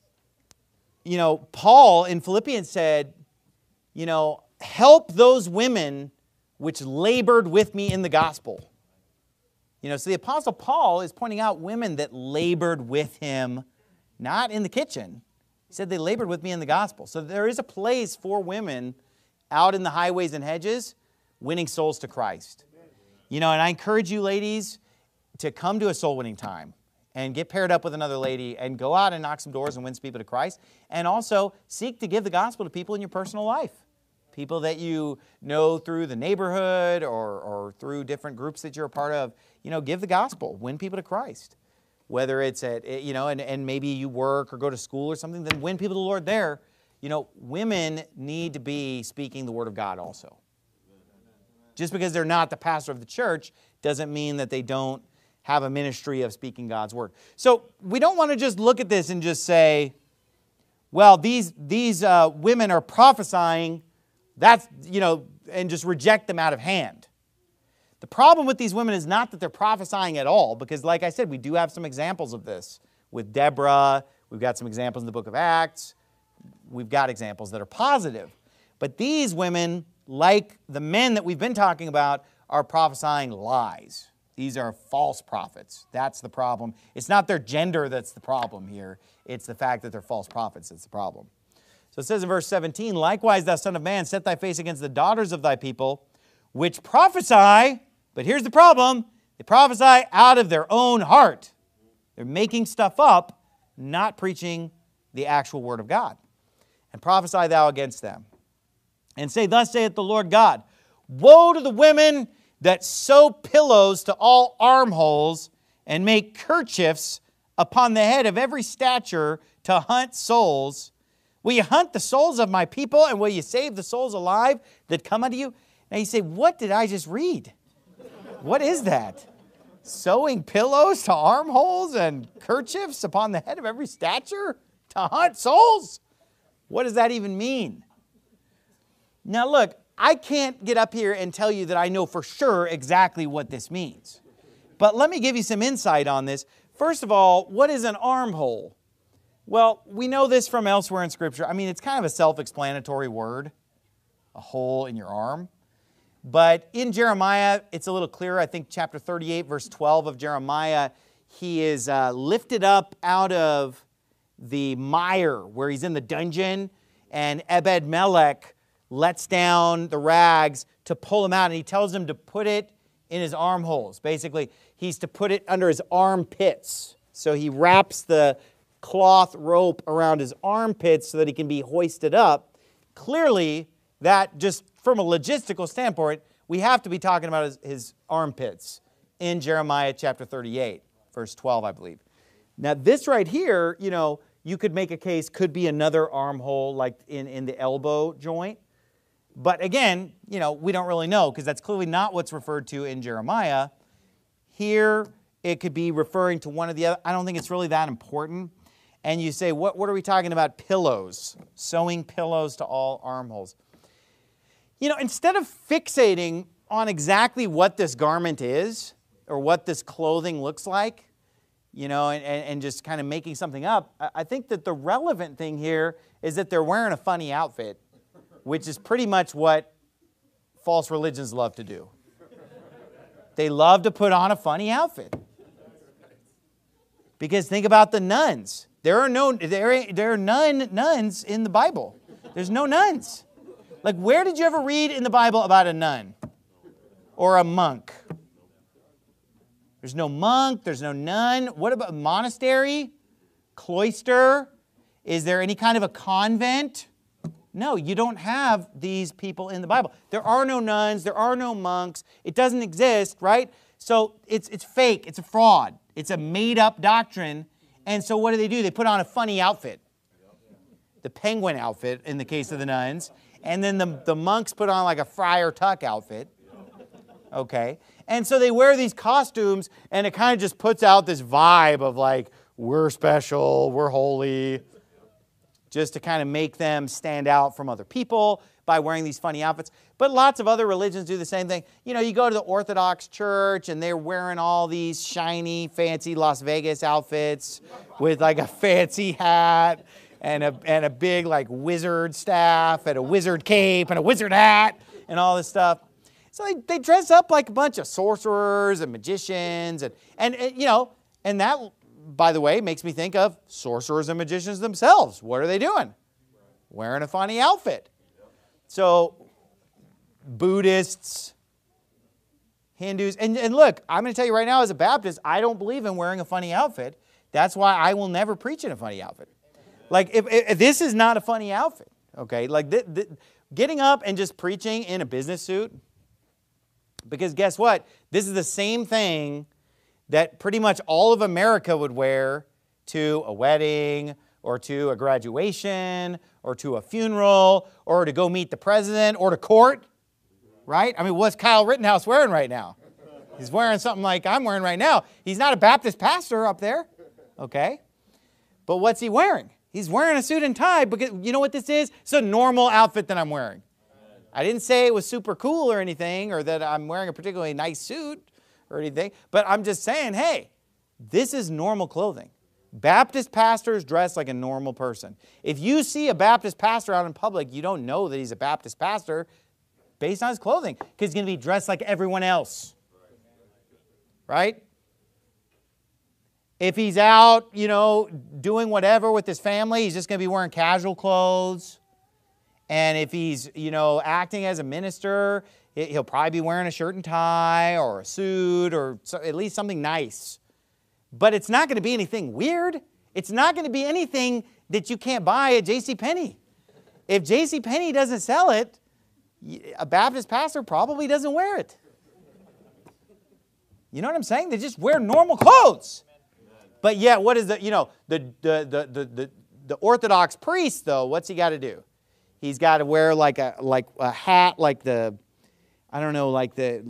you know, Paul in Philippians said, you know, help those women which labored with me in the gospel. You know, so the Apostle Paul is pointing out women that labored with him, not in the kitchen. He said they labored with me in the gospel. So there is a place for women out in the highways and hedges winning souls to Christ. You know, and I encourage you ladies to come to a soul winning time and get paired up with another lady and go out and knock some doors and win some people to Christ. And also seek to give the gospel to people in your personal life. People that you know through the neighborhood or, or through different groups that you're a part of. You know, give the gospel. Win people to Christ. Whether it's at, you know, and, and maybe you work or go to school or something, then win people to the Lord there. You know, women need to be speaking the Word of God also. Just because they're not the pastor of the church doesn't mean that they don't have a ministry of speaking God's Word. So we don't want to just look at this and just say, well, these, these uh, women are prophesying, that's, you know, and just reject them out of hand. The problem with these women is not that they're prophesying at all, because like I said, we do have some examples of this with Deborah. We've got some examples in the book of Acts. We've got examples that are positive. But these women, like the men that we've been talking about, are prophesying lies. These are false prophets. That's the problem. It's not their gender that's the problem here. It's the fact that they're false prophets that's the problem. So it says in verse seventeen, likewise, thou son of man, set thy face against the daughters of thy people, which prophesy. But here's the problem. They prophesy out of their own heart. They're making stuff up, not preaching the actual word of God. And prophesy thou against them. And say, thus saith the Lord God, woe to the women that sew pillows to all armholes and make kerchiefs upon the head of every stature to hunt souls, Will you hunt the souls of my people, and will you save the souls alive that come unto you? Now you say, what did I just read? What is that? Sewing pillows to armholes and kerchiefs upon the head of every stature to hunt souls? What does that even mean? Now look, I can't get up here and tell you that I know for sure exactly what this means. But let me give you some insight on this. First of all, what is an armhole? Well, we know this from elsewhere in Scripture. I mean, it's kind of a self-explanatory word, a hole in your arm. But in Jeremiah, it's a little clearer. I think chapter thirty-eight, verse twelve of Jeremiah, he is uh, lifted up out of the mire where he's in the dungeon, and Ebed-Melech lets down the rags to pull him out, and he tells him to put it in his armholes. Basically, he's to put it under his armpits. So he wraps the cloth rope around his armpits so that he can be hoisted up. Clearly, that just from a logistical standpoint, we have to be talking about his, his armpits in Jeremiah chapter thirty-eight, verse twelve, I believe. Now, this right here, you know, you could make a case could be another armhole like in, in the elbow joint. But again, you know, we don't really know because that's clearly not what's referred to in Jeremiah. Here, it could be referring to one of the other. I don't think it's really that important. And you say, what, what are we talking about? Pillows, sewing pillows to all armholes. You know, instead of fixating on exactly what this garment is or what this clothing looks like, you know, and, and just kind of making something up, I think that the relevant thing here is that they're wearing a funny outfit, which is pretty much what false religions love to do. They love to put on a funny outfit. Because think about the nuns. There are no there, there are none nuns in the Bible. There's no nuns. Like, where did you ever read in the Bible about a nun or a monk? There's no monk, there's no nun. What about a monastery? Cloister? Is there any kind of a convent? No, you don't have these people in the Bible. There are no nuns, there are no monks. It doesn't exist, right? So it's it's fake, it's a fraud. It's a made-up doctrine. And so what do they do? They put on a funny outfit. The penguin outfit in the case of the nuns. And then the, the monks put on like a Friar Tuck outfit. Okay. And so they wear these costumes, and it kind of just puts out this vibe of like, we're special, we're holy, just to kind of make them stand out from other people by wearing these funny outfits. But lots of other religions do the same thing. You know, you go to the Orthodox Church, and they're wearing all these shiny, fancy Las Vegas outfits with like a fancy hat and a, and a big like wizard staff and a wizard cape and a wizard hat and all this stuff. So they, they dress up like a bunch of sorcerers and magicians. And, and, and, you know, and that, by the way, makes me think of sorcerers and magicians themselves. What are they doing? Wearing a funny outfit. So Buddhists, Hindus, and, and look, I'm going to tell you right now as a Baptist, I don't believe in wearing a funny outfit. That's why I will never preach in a funny outfit. Like, if, if this is not a funny outfit, okay? Like, th th getting up and just preaching in a business suit, because guess what? This is the same thing that pretty much all of America would wear to a wedding or to a graduation or to a funeral or to go meet the president or to court, right? I mean, what's Kyle Rittenhouse wearing right now? He's wearing something like I'm wearing right now. He's not a Baptist pastor up there, okay? But what's he wearing? He's wearing a suit and tie because you know what this is? It's a normal outfit that I'm wearing. I didn't say it was super cool or anything or that I'm wearing a particularly nice suit or anything, but I'm just saying, hey, this is normal clothing. Baptist pastors dress like a normal person. If you see a Baptist pastor out in public, you don't know that he's a Baptist pastor based on his clothing because he's going to be dressed like everyone else. Right? If he's out, you know, doing whatever with his family, he's just going to be wearing casual clothes. And if he's, you know, acting as a minister, he'll probably be wearing a shirt and tie or a suit or so, at least something nice. But it's not going to be anything weird. It's not going to be anything that you can't buy at J C Penney. If J C Penney doesn't sell it, a Baptist pastor probably doesn't wear it. You know what I'm saying? They just wear normal clothes. But yet, what is the, you know, the, the, the, the, the, the Orthodox priest, though, what's he got to do? He's got to wear like a like a hat, like the, I don't know, like the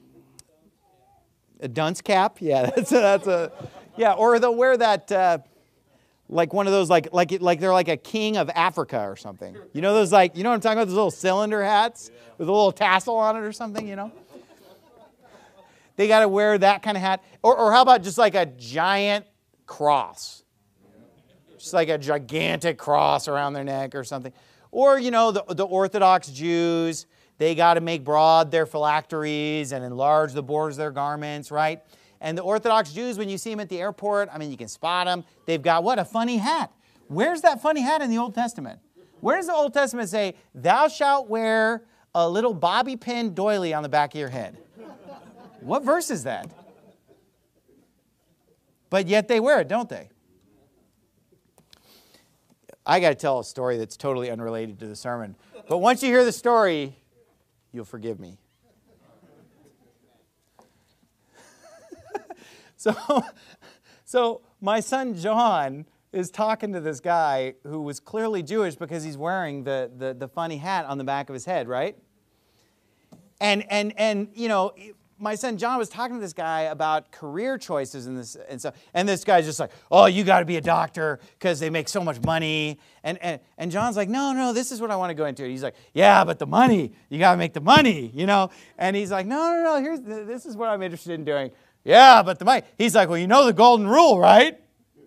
a dunce cap. Yeah, that's a, that's a yeah. Or they'll wear that uh, like one of those like like it, like they're like a king of Africa or something. You know those like you know what I'm talking about? Those little cylinder hats with a little tassel on it or something. You know. They got to wear that kind of hat. Or or how about just like a giant cross? Just like a gigantic cross around their neck or something. Or, you know, the, the Orthodox Jews, they got to make broad their phylacteries and enlarge the borders of their garments, right? And the Orthodox Jews, when you see them at the airport, I mean, you can spot them. They've got, what, a funny hat. Where's that funny hat in the Old Testament? Where does the Old Testament say, thou shalt wear a little bobby pin doily on the back of your head? What verse is that? But yet they wear it, don't they? I got to tell a story that's totally unrelated to the sermon. But once you hear the story, you'll forgive me. so, so my son John is talking to this guy who was clearly Jewish because he's wearing the, the, the funny hat on the back of his head, right? And, and, and you know... My son John was talking to this guy about career choices and this and so and this guy's just like, oh, you got to be a doctor because they make so much money. And, and and John's like, no, no, this is what I want to go into. And he's like, yeah, but the money, you got to make the money, you know. And he's like, no, no, no, here's this is what I'm interested in doing. Yeah, but the money. He's like, well, you know the golden rule, right?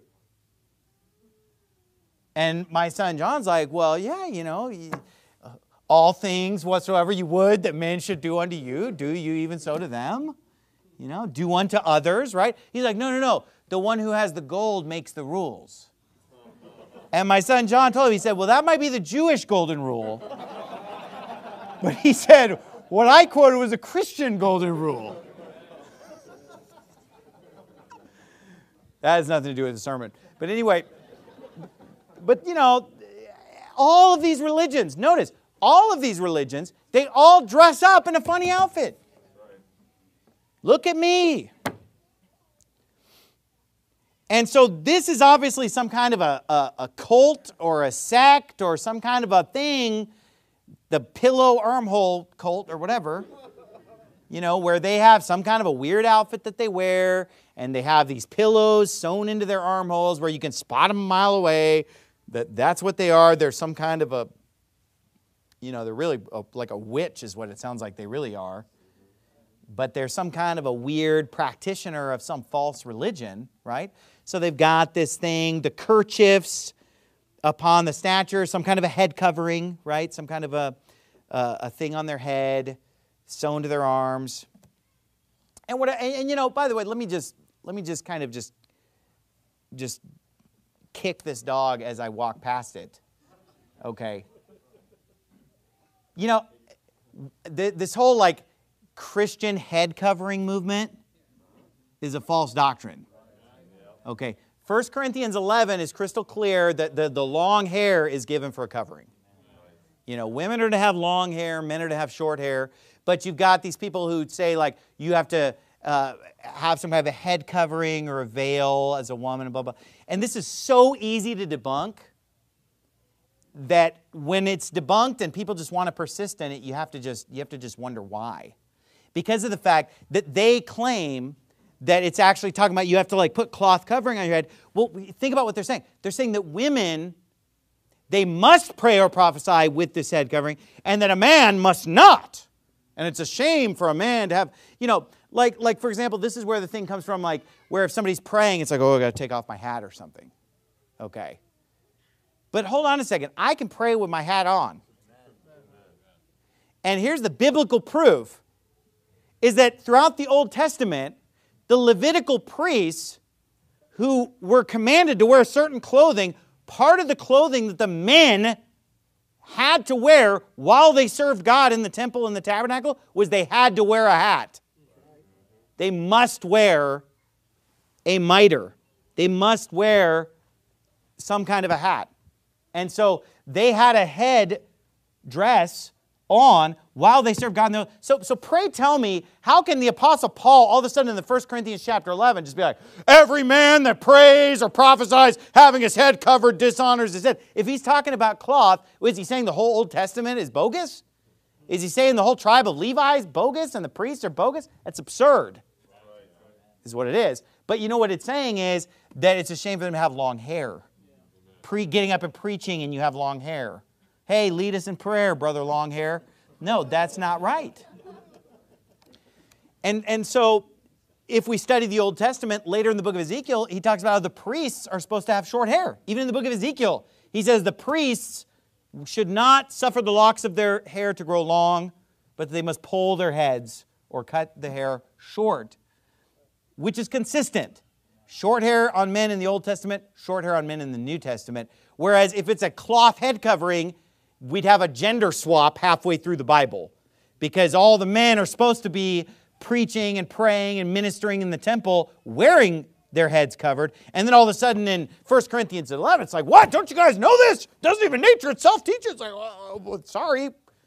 And my son John's like, well, yeah, you know. You, all things whatsoever you would that men should do unto you, do you even so to them? You know, do unto others, right? He's like, no, no, no. The one who has the gold makes the rules. And my son John told him, he said, well, that might be the Jewish golden rule. But he said, what I quoted was a Christian golden rule. That has nothing to do with the sermon. But anyway, but you know, all of these religions, notice, all of these religions, they all dress up in a funny outfit. Look at me. And so this is obviously some kind of a, a, a cult or a sect or some kind of a thing, the pillow armhole cult or whatever, you know, where they have some kind of a weird outfit that they wear and they have these pillows sewn into their armholes where you can spot them a mile away. That, that's what they are. They're some kind of a You know, they're really a, like a witch is what it sounds like they really are. But they're some kind of a weird practitioner of some false religion, right? So they've got this thing, the kerchiefs upon the stature, some kind of a head covering, right? Some kind of a, uh, a thing on their head, sewn to their arms. And what? And, and you know, by the way, let me just let me just kind of just just kick this dog as I walk past it. Okay. You know, th- this whole like Christian head covering movement is a false doctrine. Okay, First Corinthians eleven is crystal clear that the, the long hair is given for a covering. You know, women are to have long hair, men are to have short hair, but you've got these people who say like you have to uh, have some kind of a head covering or a veil as a woman and blah, blah. And this is so easy to debunk that when it's debunked and people just want to persist in it, you have to just you have to just wonder why. Because of the fact that they claim that it's actually talking about you have to like put cloth covering on your head. Well, think about what they're saying. They're saying that women, they must pray or prophesy with this head covering, and that a man must not. And it's a shame for a man to have, you know, like, like for example, this is where the thing comes from, like where if somebody's praying, it's like, oh, I got to take off my hat or something. Okay. But hold on a second. I can pray with my hat on. And here's the biblical proof, is that throughout the Old Testament, the Levitical priests who were commanded to wear certain clothing, part of the clothing that the men had to wear while they served God in the temple and the tabernacle was they had to wear a hat. They must wear a mitre. They must wear some kind of a hat. And so they had a head dress on while they serve God. So, so pray tell me, how can the Apostle Paul all of a sudden in the First Corinthians chapter eleven just be like, every man that prays or prophesies having his head covered dishonors his head? If he's talking about cloth, is he saying the whole Old Testament is bogus? Is he saying the whole tribe of Levi is bogus and the priests are bogus? That's absurd, is what it is. But you know what it's saying is that it's a shame for them to have long hair. Pre getting up and preaching and you have long hair. Hey, lead us in prayer, brother long hair. No, that's not right. And, and so if we study the Old Testament, later in the book of Ezekiel, he talks about how the priests are supposed to have short hair. Even in the book of Ezekiel, he says the priests should not suffer the locks of their hair to grow long, but they must pull their heads or cut the hair short, which is consistent. Short hair on men in the Old Testament, short hair on men in the New Testament. Whereas if it's a cloth head covering, we'd have a gender swap halfway through the Bible, because all the men are supposed to be preaching and praying and ministering in the temple wearing their heads covered. And then all of a sudden in First Corinthians eleven, it's like, what? Don't you guys know this? Doesn't even nature itself teach it? It's like, oh, well, sorry.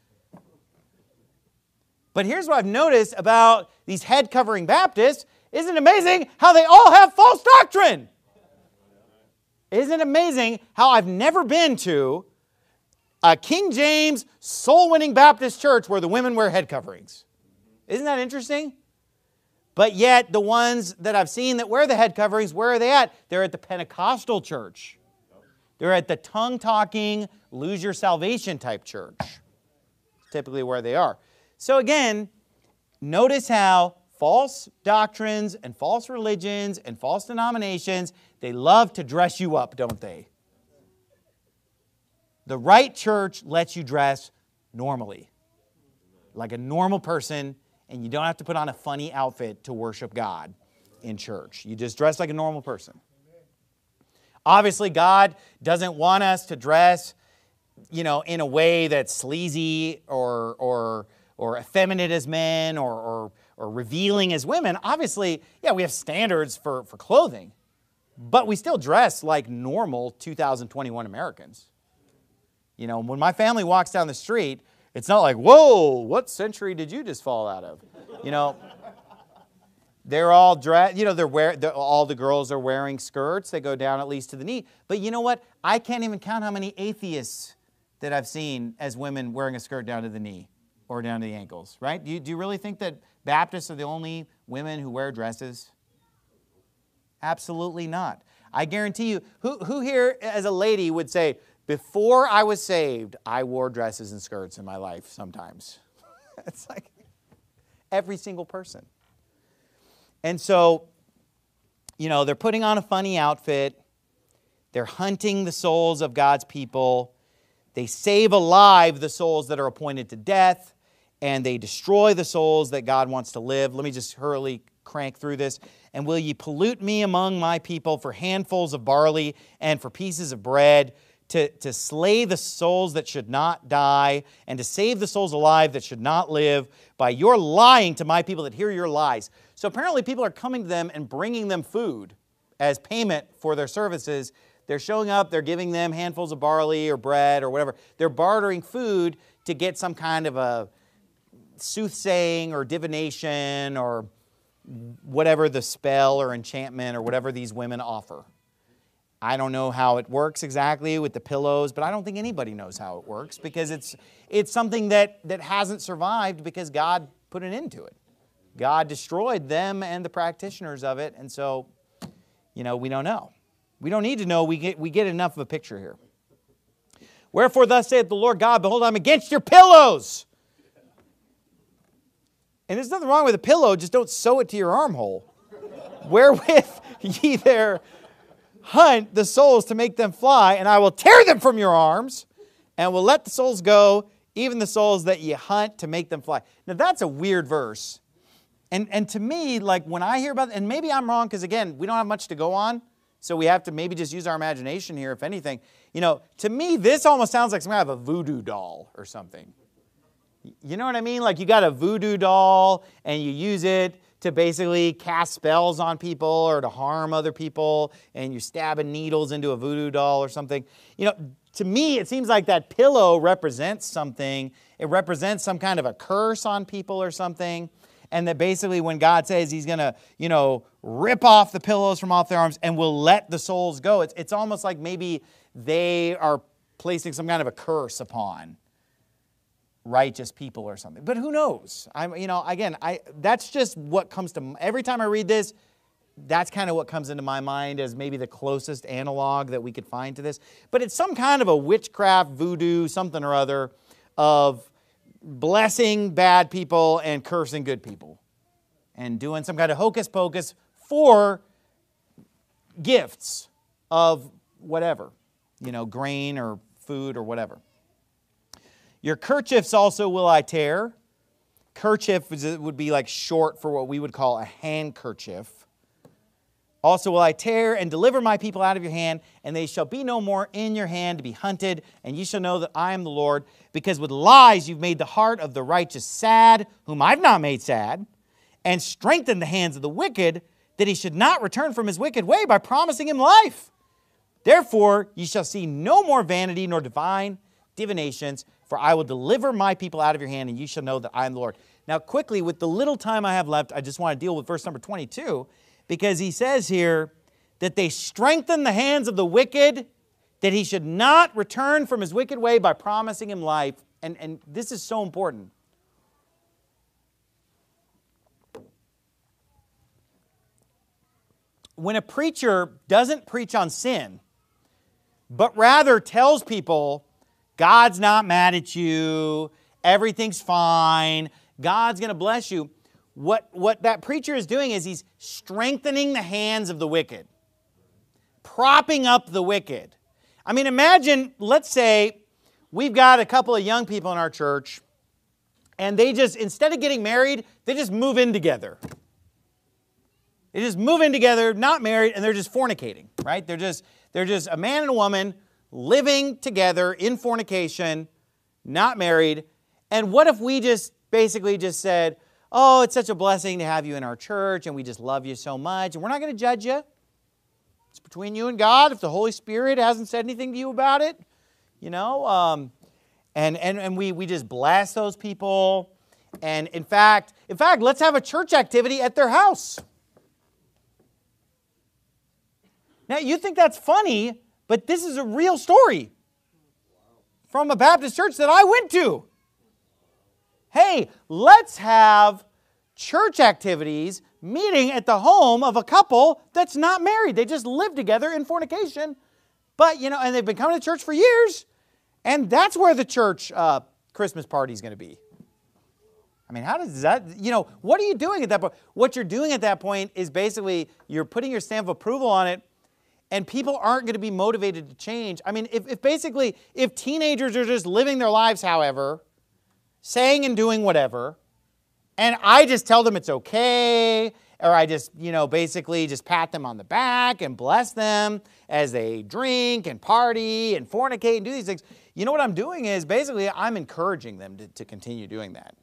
But here's what I've noticed about these head covering Baptists. Isn't it amazing how they all have false doctrine? Isn't it amazing how I've never been to a King James soul-winning Baptist church where the women wear head coverings? Isn't that interesting? But yet the ones that I've seen that wear the head coverings, where are they at? They're at the Pentecostal church. They're at the tongue-talking, lose your salvation type church. Typically where they are. So again, notice how false doctrines and false religions and false denominations, they love to dress you up, don't they? The right church lets you dress normally, like a normal person, and you don't have to put on a funny outfit to worship God in church. You just dress like a normal person. Obviously, God doesn't want us to dress, you know, in a way that's sleazy or or or effeminate as men or or, or revealing as women. Obviously, yeah, we have standards for, for clothing, but we still dress like normal two thousand twenty-one Americans. You know, when my family walks down the street, it's not like, whoa, what century did you just fall out of? You know, they're all dressed, you know, they're wear, they're, all the girls are wearing skirts. They go down at least to the knee. But you know what? I can't even count how many atheists that I've seen as women wearing a skirt down to the knee or down to the ankles, right? Do you, do you really think that Baptists are the only women who wear dresses? Absolutely not. I guarantee you, who, who here as a lady would say, before I was saved, I wore dresses and skirts in my life sometimes. It's like every single person. And so, you know, they're putting on a funny outfit. They're hunting the souls of God's people. They save alive the souls that are appointed to death, and they destroy the souls that God wants to live. Let me just hurriedly crank through this. And will ye pollute me among my people for handfuls of barley and for pieces of bread, To, to slay the souls that should not die, and to save the souls alive that should not live, by your lying to my people that hear your lies. So apparently people are coming to them and bringing them food as payment for their services. They're showing up, they're giving them handfuls of barley or bread or whatever. They're bartering food to get some kind of a soothsaying or divination or whatever the spell or enchantment or whatever these women offer. I don't know how it works exactly with the pillows, but I don't think anybody knows how it works because it's it's something that, that hasn't survived because God put an end to it. God destroyed them and the practitioners of it, and so, you know, we don't know. We don't need to know. We get, we get enough of a picture here. Wherefore thus saith the Lord God, behold, I'm against your pillows. And there's nothing wrong with a pillow, just don't sew it to your armhole. Wherewith ye there hunt the souls to make them fly, and I will tear them from your arms, and will let the souls go, even the souls that ye hunt to make them fly. Now that's a weird verse. And, and to me, like when I hear about it, and maybe I'm wrong, because again, we don't have much to go on, so we have to maybe just use our imagination here, if anything. You know, to me, this almost sounds like some kind of a voodoo doll or something. You know what I mean? Like you got a voodoo doll, and you use it to basically cast spells on people or to harm other people, and you're stabbing needles into a voodoo doll or something. You know, to me, it seems like that pillow represents something, it represents some kind of a curse on people or something. And that basically when God says he's going to, you know, rip off the pillows from off their arms and will let the souls go, it's, it's almost like maybe they are placing some kind of a curse upon righteous people or something. But who knows? I'm, you know, again, I that's just what comes to, every time I read this, that's kind of what comes into my mind as maybe the closest analog that we could find to this. But it's some kind of a witchcraft, voodoo, something or other of blessing bad people and cursing good people. And doing some kind of hocus pocus for gifts of whatever, you know, grain or food or whatever. Your kerchiefs also will I tear. Kerchief would be like short for what we would call a handkerchief. Also will I tear and deliver my people out of your hand, and they shall be no more in your hand to be hunted, and ye shall know that I am the Lord, because with lies you've made the heart of the righteous sad, whom I've not made sad, and strengthened the hands of the wicked, that he should not return from his wicked way by promising him life. Therefore ye shall see no more vanity nor divine divinations, for I will deliver my people out of your hand, and you shall know that I am the Lord. Now quickly, with the little time I have left, I just want to deal with verse number twenty-two, because he says here that they strengthen the hands of the wicked, that he should not return from his wicked way by promising him life. And, and this is so important. When a preacher doesn't preach on sin, but rather tells people, God's not mad at you, everything's fine, God's going to bless you, What, what that preacher is doing is he's strengthening the hands of the wicked, propping up the wicked. I mean, imagine, let's say, we've got a couple of young people in our church, and they just, instead of getting married, they just move in together. They just move in together, not married, and they're just fornicating, right? They're just, they're just a man and a woman living together in fornication, not married. And what if we just basically just said, oh, it's such a blessing to have you in our church, and we just love you so much, and we're not going to judge you. It's between you and God. If the Holy Spirit hasn't said anything to you about it, you know, um, and and and we we just bless those people. And in fact, in fact, let's have a church activity at their house. Now, you think that's funny, but this is a real story from a Baptist church that I went to. Hey, let's have church activities meeting at the home of a couple that's not married. They just live together in fornication. But, you know, and they've been coming to church for years. And that's where the church uh, Christmas party is going to be. I mean, how does that, you know, what are you doing at that point? What you're doing at that point is basically you're putting your stamp of approval on it, and people aren't going to be motivated to change. I mean, if, if basically, if teenagers are just living their lives, however, saying and doing whatever, and I just tell them it's okay, or I just, you know, basically just pat them on the back and bless them as they drink and party and fornicate and do these things, you know what I'm doing is basically I'm encouraging them to, to continue doing that.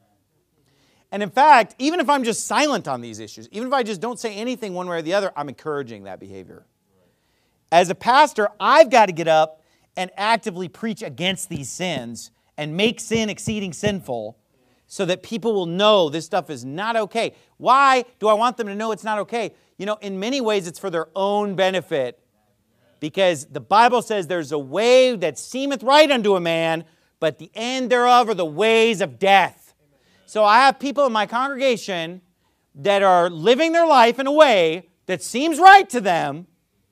And in fact, even if I'm just silent on these issues, even if I just don't say anything one way or the other, I'm encouraging that behavior. As a pastor, I've got to get up and actively preach against these sins and make sin exceeding sinful so that people will know this stuff is not okay. Why do I want them to know it's not okay? You know, in many ways, it's for their own benefit, because the Bible says there's a way that seemeth right unto a man, but the end thereof are the ways of death. So I have people in my congregation that are living their life in a way that seems right to them,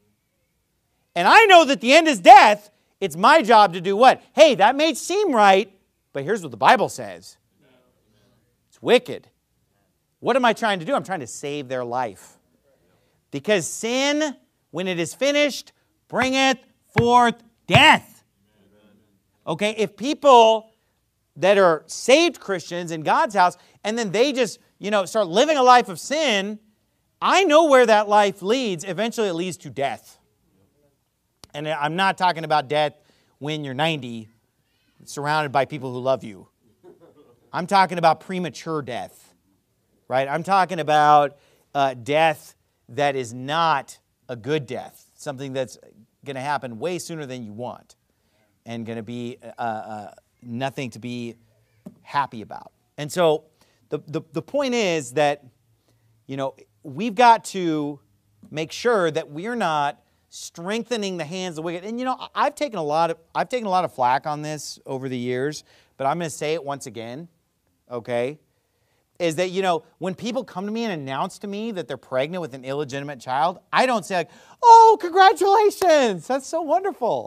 and I know that the end is death. It's my job to do what? Hey, that may seem right, but here's what the Bible says. It's wicked. What am I trying to do? I'm trying to save their life. Because sin, when it is finished, bringeth forth death. Okay, if people that are saved Christians in God's house, and then they just, you know, start living a life of sin, I know where that life leads. Eventually it leads to death. And I'm not talking about death when you're ninety, surrounded by people who love you. I'm talking about premature death, right? I'm talking about uh, death that is not a good death, something that's going to happen way sooner than you want, and going to be uh, uh, nothing to be happy about. And so the, the, the point is that, you know, we've got to make sure that we're not strengthening the hands of the wicked. And, you know, I've taken a lot of, I've taken a lot of flack on this over the years, but I'm going to say it once again, okay? Is that, you know, when people come to me and announce to me that they're pregnant with an illegitimate child, I don't say like, oh, congratulations, that's so wonderful.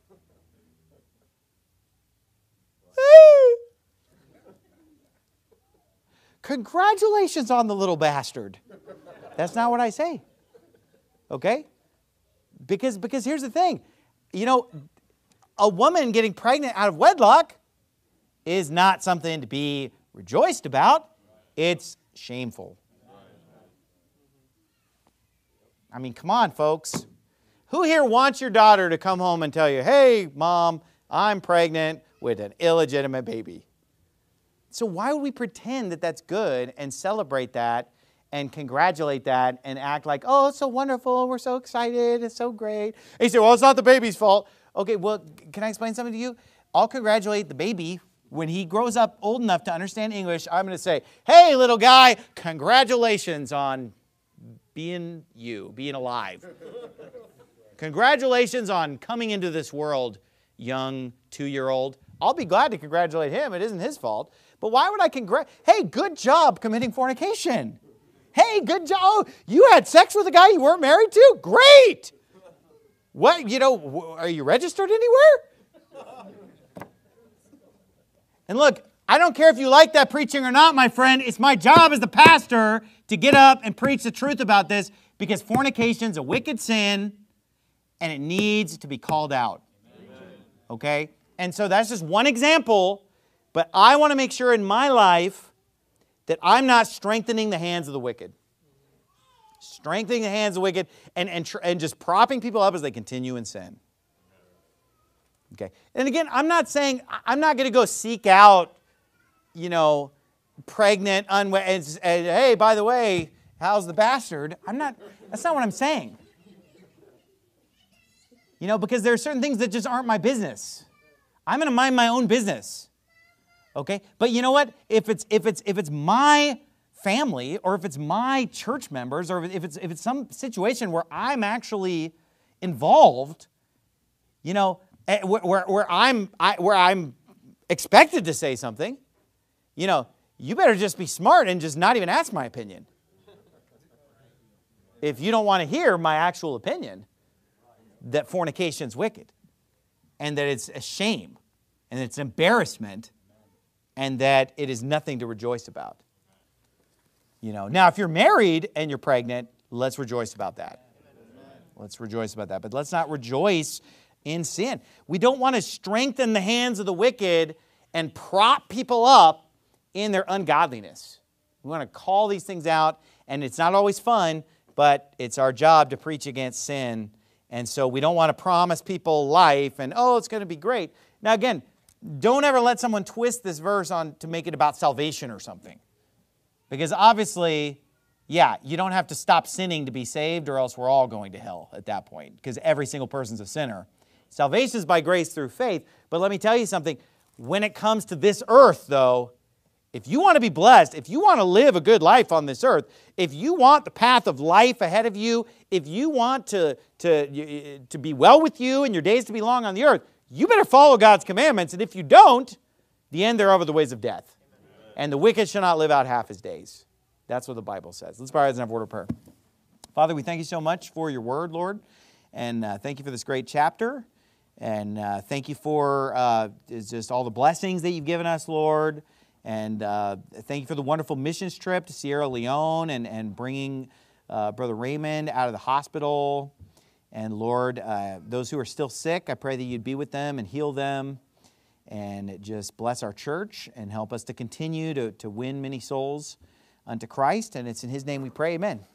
Congratulations on the little bastard. That's not what I say. Okay? Because, because here's the thing. You know, a woman getting pregnant out of wedlock is not something to be rejoiced about. It's shameful. I mean, come on, folks. Who here wants your daughter to come home and tell you, hey, Mom, I'm pregnant with an illegitimate baby? So why would we pretend that that's good and celebrate that and congratulate that and act like, oh, it's so wonderful, we're so excited, it's so great. And you say, well, it's not the baby's fault. Okay, well, can I explain something to you? I'll congratulate the baby when he grows up old enough to understand English. I'm going to say, hey, little guy, congratulations on being you, being alive. Congratulations on coming into this world, young two-year-old. I'll be glad to congratulate him. It isn't his fault. But why would I congratulate? Hey, good job committing fornication. Hey, good job. Oh, you had sex with a guy you weren't married to? Great. What, you know, are you registered anywhere? And look, I don't care if you like that preaching or not, my friend. It's my job as the pastor to get up and preach the truth about this because fornication is a wicked sin and it needs to be called out. Okay? And so that's just one example, but I want to make sure in my life that I'm not strengthening the hands of the wicked. Strengthening the hands of the wicked and, and, and just propping people up as they continue in sin. Okay. And again, I'm not saying, I'm not going to go seek out, you know, pregnant, unwed, and, and hey, by the way, how's the bastard? I'm not, that's not what I'm saying. You know, because there are certain things that just aren't my business. I'm going to mind my own business. Okay? But you know what? If it's if it's if it's my family or if it's my church members or if it's if it's some situation where I'm actually involved, you know, where where, where I'm I, where I'm expected to say something, you know, you better just be smart and just not even ask my opinion. If you don't want to hear my actual opinion that fornication's wicked and that it's a shame and it's embarrassment and that it is nothing to rejoice about. You know, now if you're married and you're pregnant, let's rejoice about that. Let's rejoice about that. But let's not rejoice in sin. We don't want to strengthen the hands of the wicked and prop people up in their ungodliness. We want to call these things out, and it's not always fun, but it's our job to preach against sin. And so we don't want to promise people life and, oh, it's going to be great. Now again, don't ever let someone twist this verse on to make it about salvation or something. Because obviously, yeah, you don't have to stop sinning to be saved or else we're all going to hell at that point because every single person's a sinner. Salvation is by grace through faith. But let me tell you something. When it comes to this earth, though, if you want to be blessed, if you want to live a good life on this earth, if you want the path of life ahead of you, if you want to, to, to be well with you and your days to be long on the earth, you better follow God's commandments. And if you don't, the end thereof are the ways of death. And the wicked shall not live out half his days. That's what the Bible says. Let's bow our heads and have a word of prayer. Father, we thank you so much for your word, Lord. And uh, thank you for this great chapter. And uh, thank you for uh, just all the blessings that you've given us, Lord. And uh, thank you for the wonderful missions trip to Sierra Leone and, and bringing uh, Brother Raymond out of the hospital. And Lord, uh, those who are still sick, I pray that you'd be with them and heal them. And just bless our church and help us to continue to, to win many souls unto Christ. And it's in his name we pray, amen.